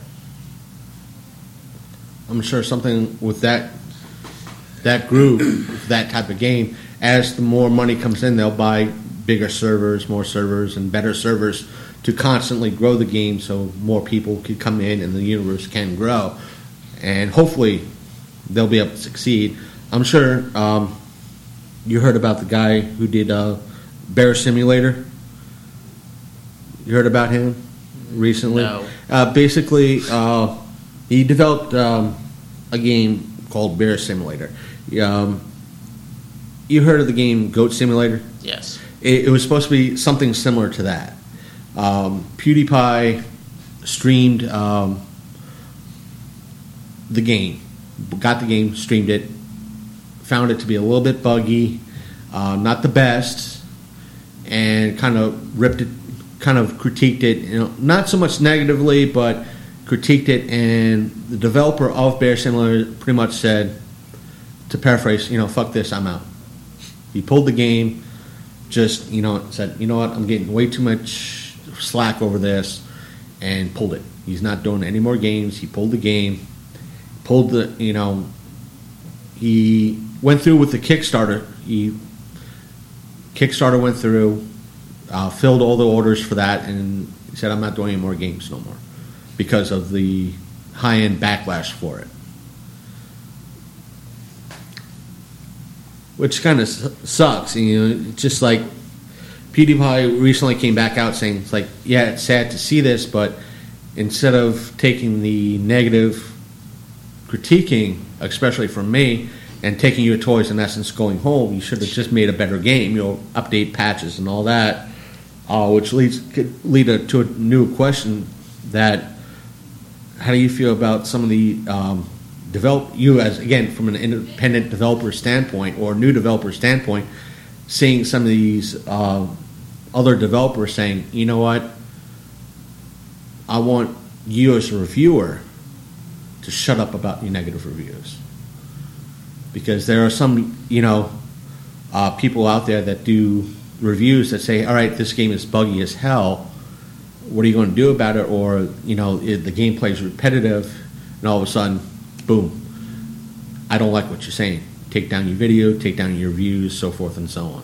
Speaker 4: I'm sure something with that that group, that type of game, as the more money comes in, they'll buy bigger servers, more servers, and better servers to constantly grow the game so more people can come in and the universe can grow. And hopefully they'll be able to succeed. I'm sure um, you heard about the guy who did uh, Bear Simulator. You heard about him recently?
Speaker 5: No.
Speaker 4: Uh, basically, uh, he developed um, a game called Bear Simulator. Um, you heard of the game Goat Simulator?
Speaker 5: Yes.
Speaker 4: It, it was supposed to be something similar to that. Um, PewDiePie streamed um, the game, got the game, streamed it, found it to be a little bit buggy, uh, not the best, and kind of ripped it, kind of critiqued it, you know, not so much negatively, but critiqued it, and the developer of Bear Simulator pretty much said, to paraphrase, you know, fuck this, I'm out. He pulled the game, just, you know, said, you know what, I'm getting way too much slack over this, and pulled it. He's not doing any more games. He pulled the game, pulled the, you know, he went through with the Kickstarter. He, Kickstarter went through, uh, filled all the orders for that, and he said, I'm not doing any more games no more because of the high-end backlash for it. Which kind of sucks, you know. It's just like PewDiePie recently came back out saying, "It's like, yeah, it's sad to see this, but instead of taking the negative critiquing, especially from me, and taking your toys, in essence, going home. You should have just made a better game, you know, update patches and all that, uh, which leads could lead a, to a new question that, how do you feel about some of the, um, develop you as, again, from an independent developer standpoint or new developer standpoint, seeing some of these uh, other developers saying, you know what, I want you as a reviewer to shut up about your negative reviews. Because there are some, you know, uh, people out there that do reviews that say, all right, this game is buggy as hell. What are you going to do about it? Or, you know, it, the gameplay is repetitive, and all of a sudden, boom, I don't like what you're saying. Take down your video, take down your reviews, so forth and so on.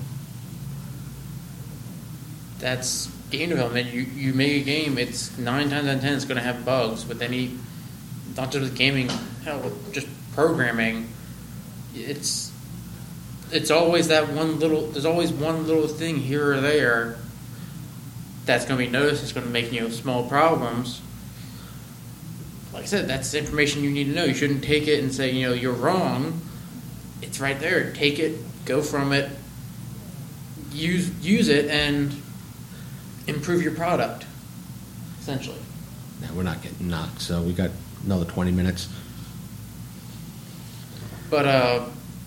Speaker 5: That's game development. You you make a game, it's nine times out of ten it's going to have bugs. With any, not just with gaming, hell, with just programming, it's it's always that one little. There's always one little thing here or there that's going to be noticed. It's going to make, you know, small problems. Like I said, that's information you need to know. You shouldn't take it and say, you know, you're wrong. It's right there. Take it, go from it, use use it, and improve your product, essentially.
Speaker 4: Now, we're not getting knocked, so we got another twenty minutes.
Speaker 5: But, uh,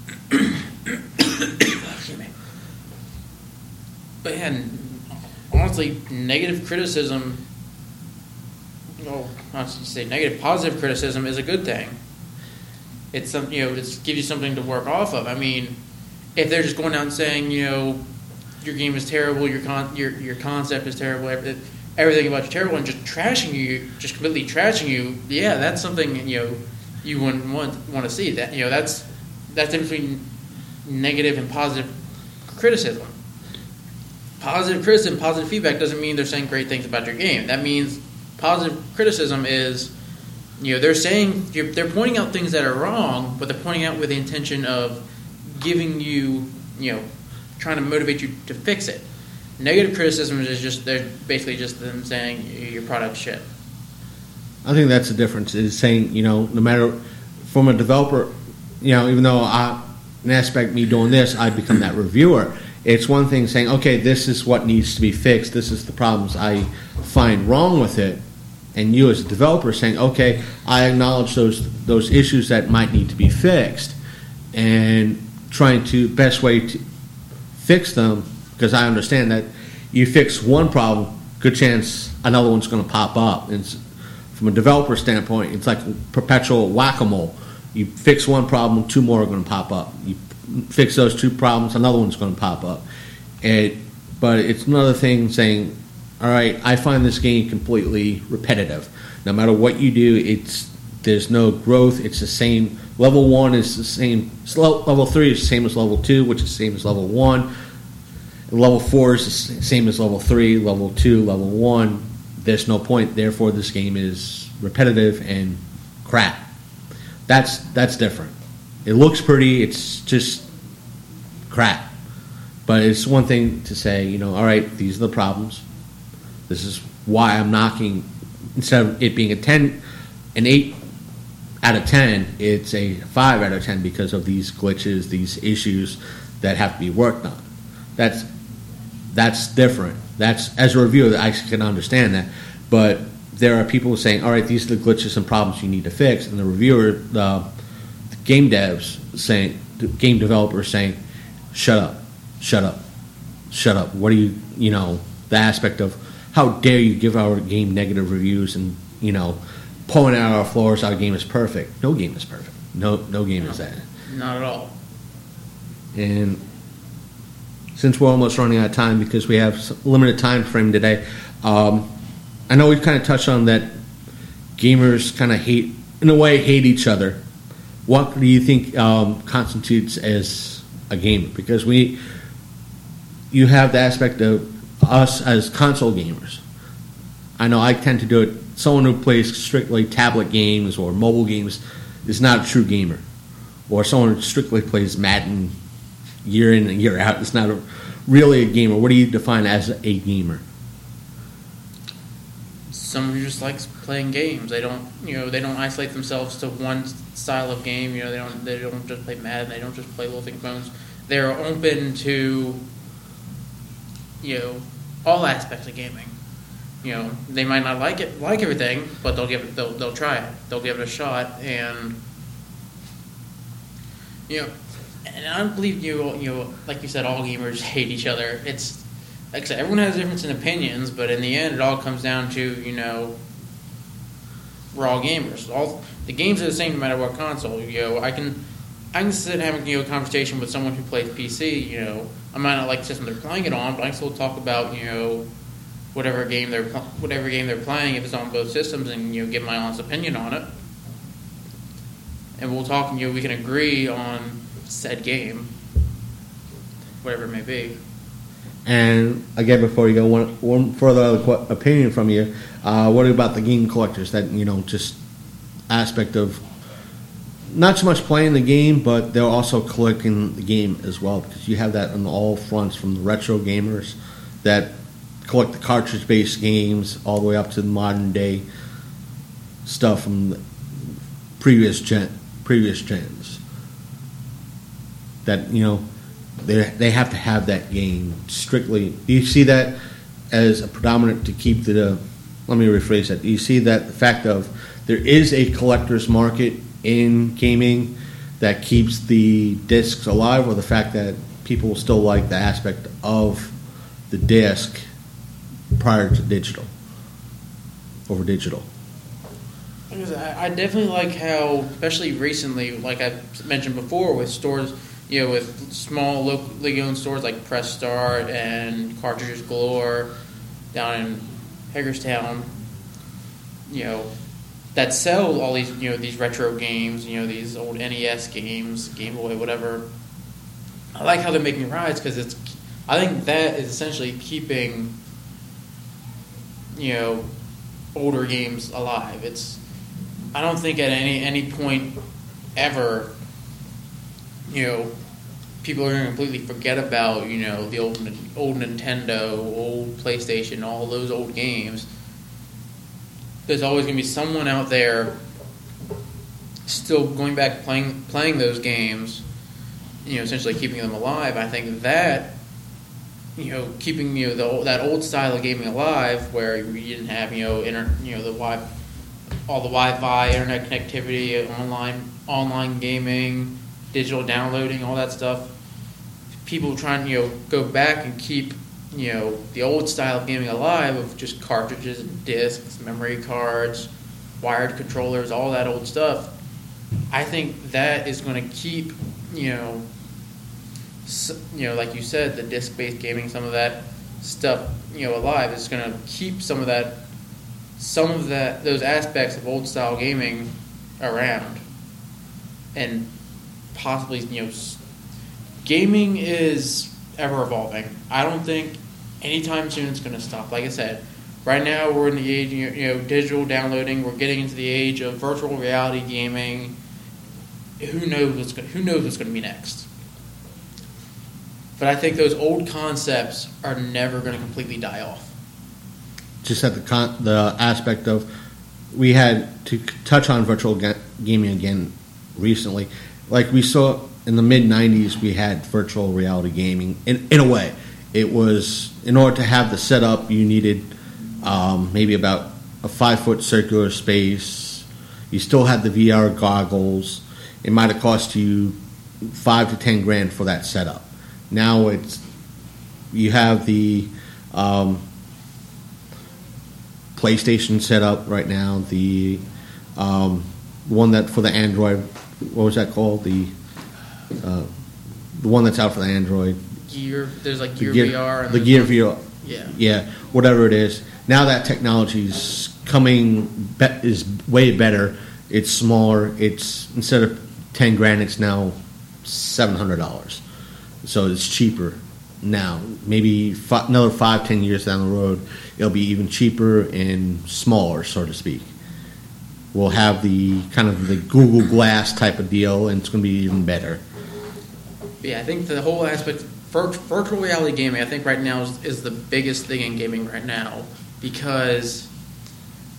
Speaker 5: excuse me. But, yeah, honestly, negative criticism, well, not to say negative, positive criticism is a good thing. It's some, you know, it gives you something to work off of. I mean, if they're just going out and saying, you know, your game is terrible, your con- your your concept is terrible, everything, everything about you terrible, and just trashing you, just completely trashing you, yeah, that's something, you know, you wouldn't want want to see. That, you know, that's that's the difference between negative and positive criticism. Positive criticism, positive feedback doesn't mean they're saying great things about your game. That means positive criticism is, you know, they're saying, they're pointing out things that are wrong, but they're pointing out with the intention of giving you, you know, trying to motivate you to fix it. Negative criticism is just, they're basically just them saying your product's shit.
Speaker 4: I think that's the difference, is saying, you know, no matter, from a developer, you know, even though I, an aspect me doing this, I become that reviewer. It's one thing saying, okay, this is what needs to be fixed, this is the problems I find wrong with it, and you as a developer saying, okay, I acknowledge those those issues that might need to be fixed, and trying to, best way to fix them, because I understand that you fix one problem, good chance another one's going to pop up. And it's, from a developer standpoint, it's like perpetual whack-a-mole. You fix one problem, two more are going to pop up. You fix those two problems, another one's going to pop up. It, but it's another thing saying, all right, I find this game completely repetitive. No matter what you do, it's there's no growth. It's the same. Level one is the same. Level three is the same as level two, which is the same as level one. And level four is the same as level three. Level two, level one. There's no point. Therefore, this game is repetitive and crap. That's that's different. It looks pretty. It's just crap. But it's one thing to say, you know, all right, these are the problems. This is why I'm knocking, instead of it being a ten, an eight out of ten, it's a five out of ten because of these glitches, these issues that have to be worked on. That's that's different. That's, as a reviewer, I can understand that. But there are people saying, all right, these are the glitches and problems you need to fix, and the reviewer, the, the game devs saying, the game developers saying, shut up, shut up, shut up. What do you, you know, the aspect of, how dare you give our game negative reviews and, you know, pulling out our flaws, our game is perfect. No game is perfect. No no game
Speaker 5: No,
Speaker 4: is that.
Speaker 5: Not at all.
Speaker 4: And since we're almost running out of time because we have a limited time frame today, um, I know we've kind of touched on that gamers kind of hate, in a way, hate each other. What do you think um, constitutes as a gamer? Because we, you have the aspect of us as console gamers. I know I tend to do it. Someone who plays strictly tablet games or mobile games is not a true gamer. Or someone who strictly plays Madden year in and year out is not a, really a gamer. What do you define as a gamer?
Speaker 5: someone who just likes playing games. They don't, you know, they don't isolate themselves to one style of game. You know, they don't, they don't just play Madden. They don't just play Little Thing Phones. They're open to, you know, all aspects of gaming. You know, they might not like it, like everything, but they'll give it, they'll, they'll try it. They'll give it a shot, and you know, and I don't believe you, you know, like you said, all gamers hate each other. It's like I said, everyone has a difference in opinions, but in the end, it all comes down to, you know, we're all gamers. All the games are the same no matter what console. You know, I can, I can sit and have, you know, a conversation with someone who plays P C. You know, I might not like the system they're playing it on, but I can still talk about, you know, whatever game they're whatever game they're playing if it's on both systems, and, you know, give my honest opinion on it. And we'll talk, and, you know, we can agree on said game, whatever it may be.
Speaker 4: And again, before you go, one, one further qu- opinion from you. Uh, what about the game collectors? That, you know, just aspect of not so much playing the game, but they're also collecting the game as well, because you have that on all fronts, from the retro gamers that collect the cartridge-based games all the way up to the modern day stuff from the previous gen, previous gens. That, you know, they they have to have that game strictly. Do you see that as a predominant to keep the? Let me rephrase that. Do you see that the fact of there is a collector's market in gaming that keeps the discs alive, or the fact that people still like the aspect of the disc prior to digital, over digital?
Speaker 5: I definitely like how, especially recently, like I mentioned before, with stores, you know, with small locally owned stores like Press Start and Cartridges Galore down in Hagerstown, you know, that sell all these, you know, these retro games, you know, these old N E S games, Game Boy, whatever. I like how they're making rides, because it's, I think that is essentially keeping, you know, older games alive. It's, I don't think at any any point ever, you know, people are going to completely forget about, you know, the old old Nintendo, old PlayStation, all those old games. There's always going to be someone out there still going back playing playing those games, you know, essentially keeping them alive. I think that, you know, keeping, you know, the that old style of gaming alive, where you didn't have, you know, inter, you know, the wi, all the Wi-Fi, internet connectivity, online online gaming, digital downloading, all that stuff. People trying, you know, go back and keep, you know, the old style of gaming alive, of just cartridges and discs, memory cards, wired controllers, all that old stuff. I think that is going to keep, you know, you know, like you said, the disc-based gaming, some of that stuff, you know, alive. It's going to keep some of that, some of that, those aspects of old-style gaming around, and possibly, you know, gaming is ever evolving. I don't think anytime soon it's going to stop. Like I said, right now we're in the age, you know, digital downloading. We're getting into the age of virtual reality gaming. Who knows what's going, who knows what's going to be next? But I think those old concepts are never going to completely die off.
Speaker 4: Just at the con- the aspect of, we had to touch on virtual ga- gaming again recently. Like we saw in the mid nineties, we had virtual reality gaming. In in a way, it was, in order to have the setup, you needed um, maybe about a five foot circular space. You still had the V R goggles. It might have cost you five to ten grand for that setup. Now it's, you have the um, PlayStation setup right now. The um, one that for the Android, what was that called? The uh, the one that's out for the Android.
Speaker 5: Gear, there's like Gear,
Speaker 4: Gear
Speaker 5: V R. And
Speaker 4: the Gear V R.
Speaker 5: Yeah.
Speaker 4: Yeah, whatever it is. Now that technology is coming, be- is way better. It's smaller. It's, instead of ten grand, it's now seven hundred dollars. So it's cheaper now. Maybe five, another five, ten years down the road, it'll be even cheaper and smaller, so to speak. We'll have the kind of the Google Glass type of deal, and it's going to be even better.
Speaker 5: Yeah, I think the whole aspect, virtual reality gaming, I think right now is, is the biggest thing in gaming right now, because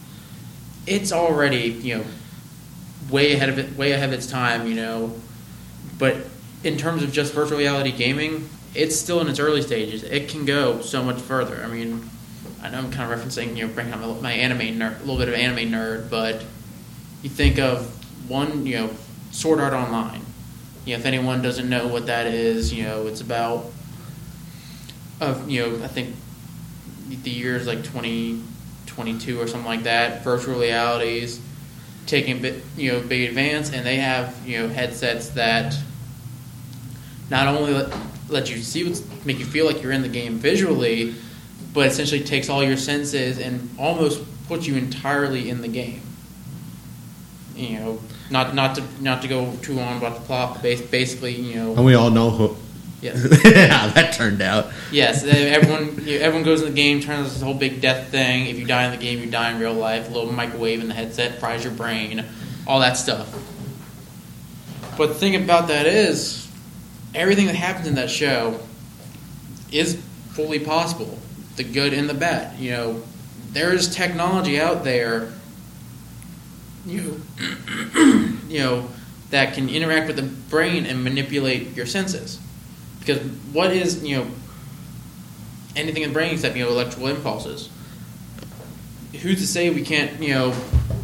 Speaker 5: it's already, you know, way ahead of it, way ahead of its time, you know. But in terms of just virtual reality gaming, it's still in its early stages. It can go so much further. I mean, I know I'm kind of referencing, you know, bringing up my anime nerd, a little bit of anime nerd, but you think of one, you know, Sword Art Online. You know, if anyone doesn't know what that is, you know, it's about, of you know, I think the year is like twenty twenty-two or something like that. Virtual realities taking a bit, you know, big advance, and they have, you know, headsets that not only let, let you see, what's, make you feel like you're in the game visually, but essentially takes all your senses and almost puts you entirely in the game. You know, not not to not to go too long about the plot, but basically, you know,
Speaker 4: and we all know who.
Speaker 5: Yes.
Speaker 4: How that turned out.
Speaker 5: Yes, everyone you know, everyone goes in the game, turns this whole big death thing. If you die in the game, you die in real life. A little microwave in the headset fries your brain, all that stuff. But the thing about that is, everything that happens in that show is fully possible. The good and the bad. You know, there is technology out there, you you know, that can interact with the brain and manipulate your senses. Because what is, you know, anything in the brain except, you know, electrical impulses? Who's to say we can't, you know,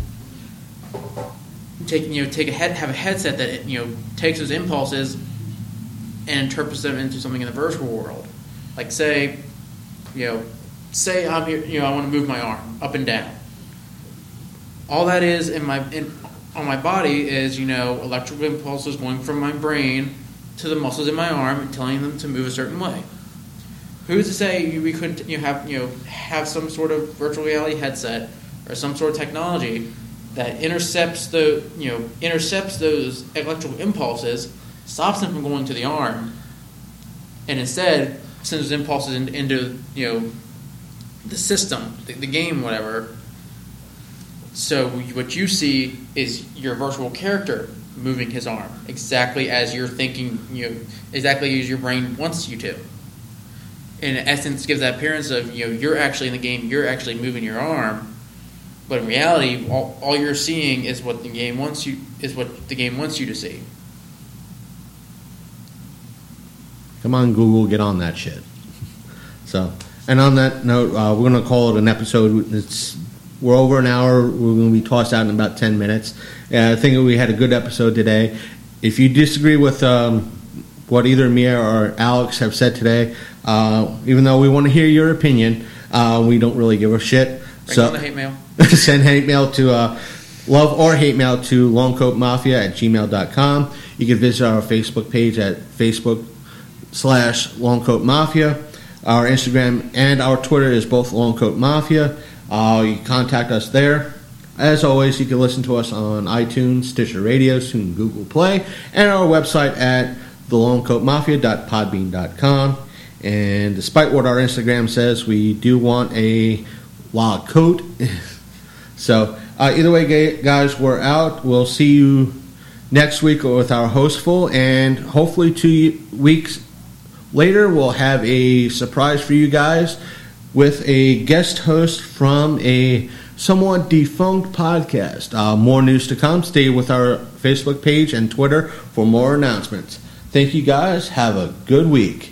Speaker 5: take, you know, take a head, have a headset that, you know, takes those impulses and interprets them into something in the virtual world? Like, say, you know, say I'm here, you know, I want to move my arm up and down. All that is in my in, on my body is, you know, electrical impulses going from my brain to the muscles in my arm and telling them to move a certain way. Who's to say we couldn't, you know, have you know have some sort of virtual reality headset or some sort of technology that intercepts the you know intercepts those electrical impulses, stops them from going to the arm, and instead sends those impulses in, into you know the system, the, the game, whatever. So what you see is your virtual character moving his arm exactly as you're thinking, you know, exactly as your brain wants you to. In essence, gives that appearance of, you know, you're actually in the game, you're actually moving your arm, but in reality, all, all you're seeing is what the game wants you is what the game wants you to see.
Speaker 4: Come on, Google, get on that shit. So, and on that note, uh, we're going to call it an episode. It's We're over an hour. We're going to be tossed out in about ten minutes. Uh, I think we had a good episode today. If you disagree with um, what either Mia or Alex have said today, uh, even though we want to hear your opinion, uh, we don't really give a shit.
Speaker 5: Bring
Speaker 4: so
Speaker 5: on the hate mail.
Speaker 4: Send hate mail to uh, love or hate mail to longcoatmafia at gmail dot com. You can visit our Facebook page at Facebook slash longcoatmafia. Our Instagram and our Twitter is both longcoatmafia. Uh, you can contact us there. As always, you can listen to us on iTunes, Stitcher Radio, soon Google Play, and our website at the longcoat mafia dot podbean dot com. And despite what our Instagram says, we do want a wild coat. So, uh, either way, guys, we're out. We'll see you next week with our hostful, and hopefully two weeks later, we'll have a surprise for you guys with a guest host from a somewhat defunct podcast. Uh, more news to come. Stay with our Facebook page and Twitter for more announcements. Thank you guys. Have a good week.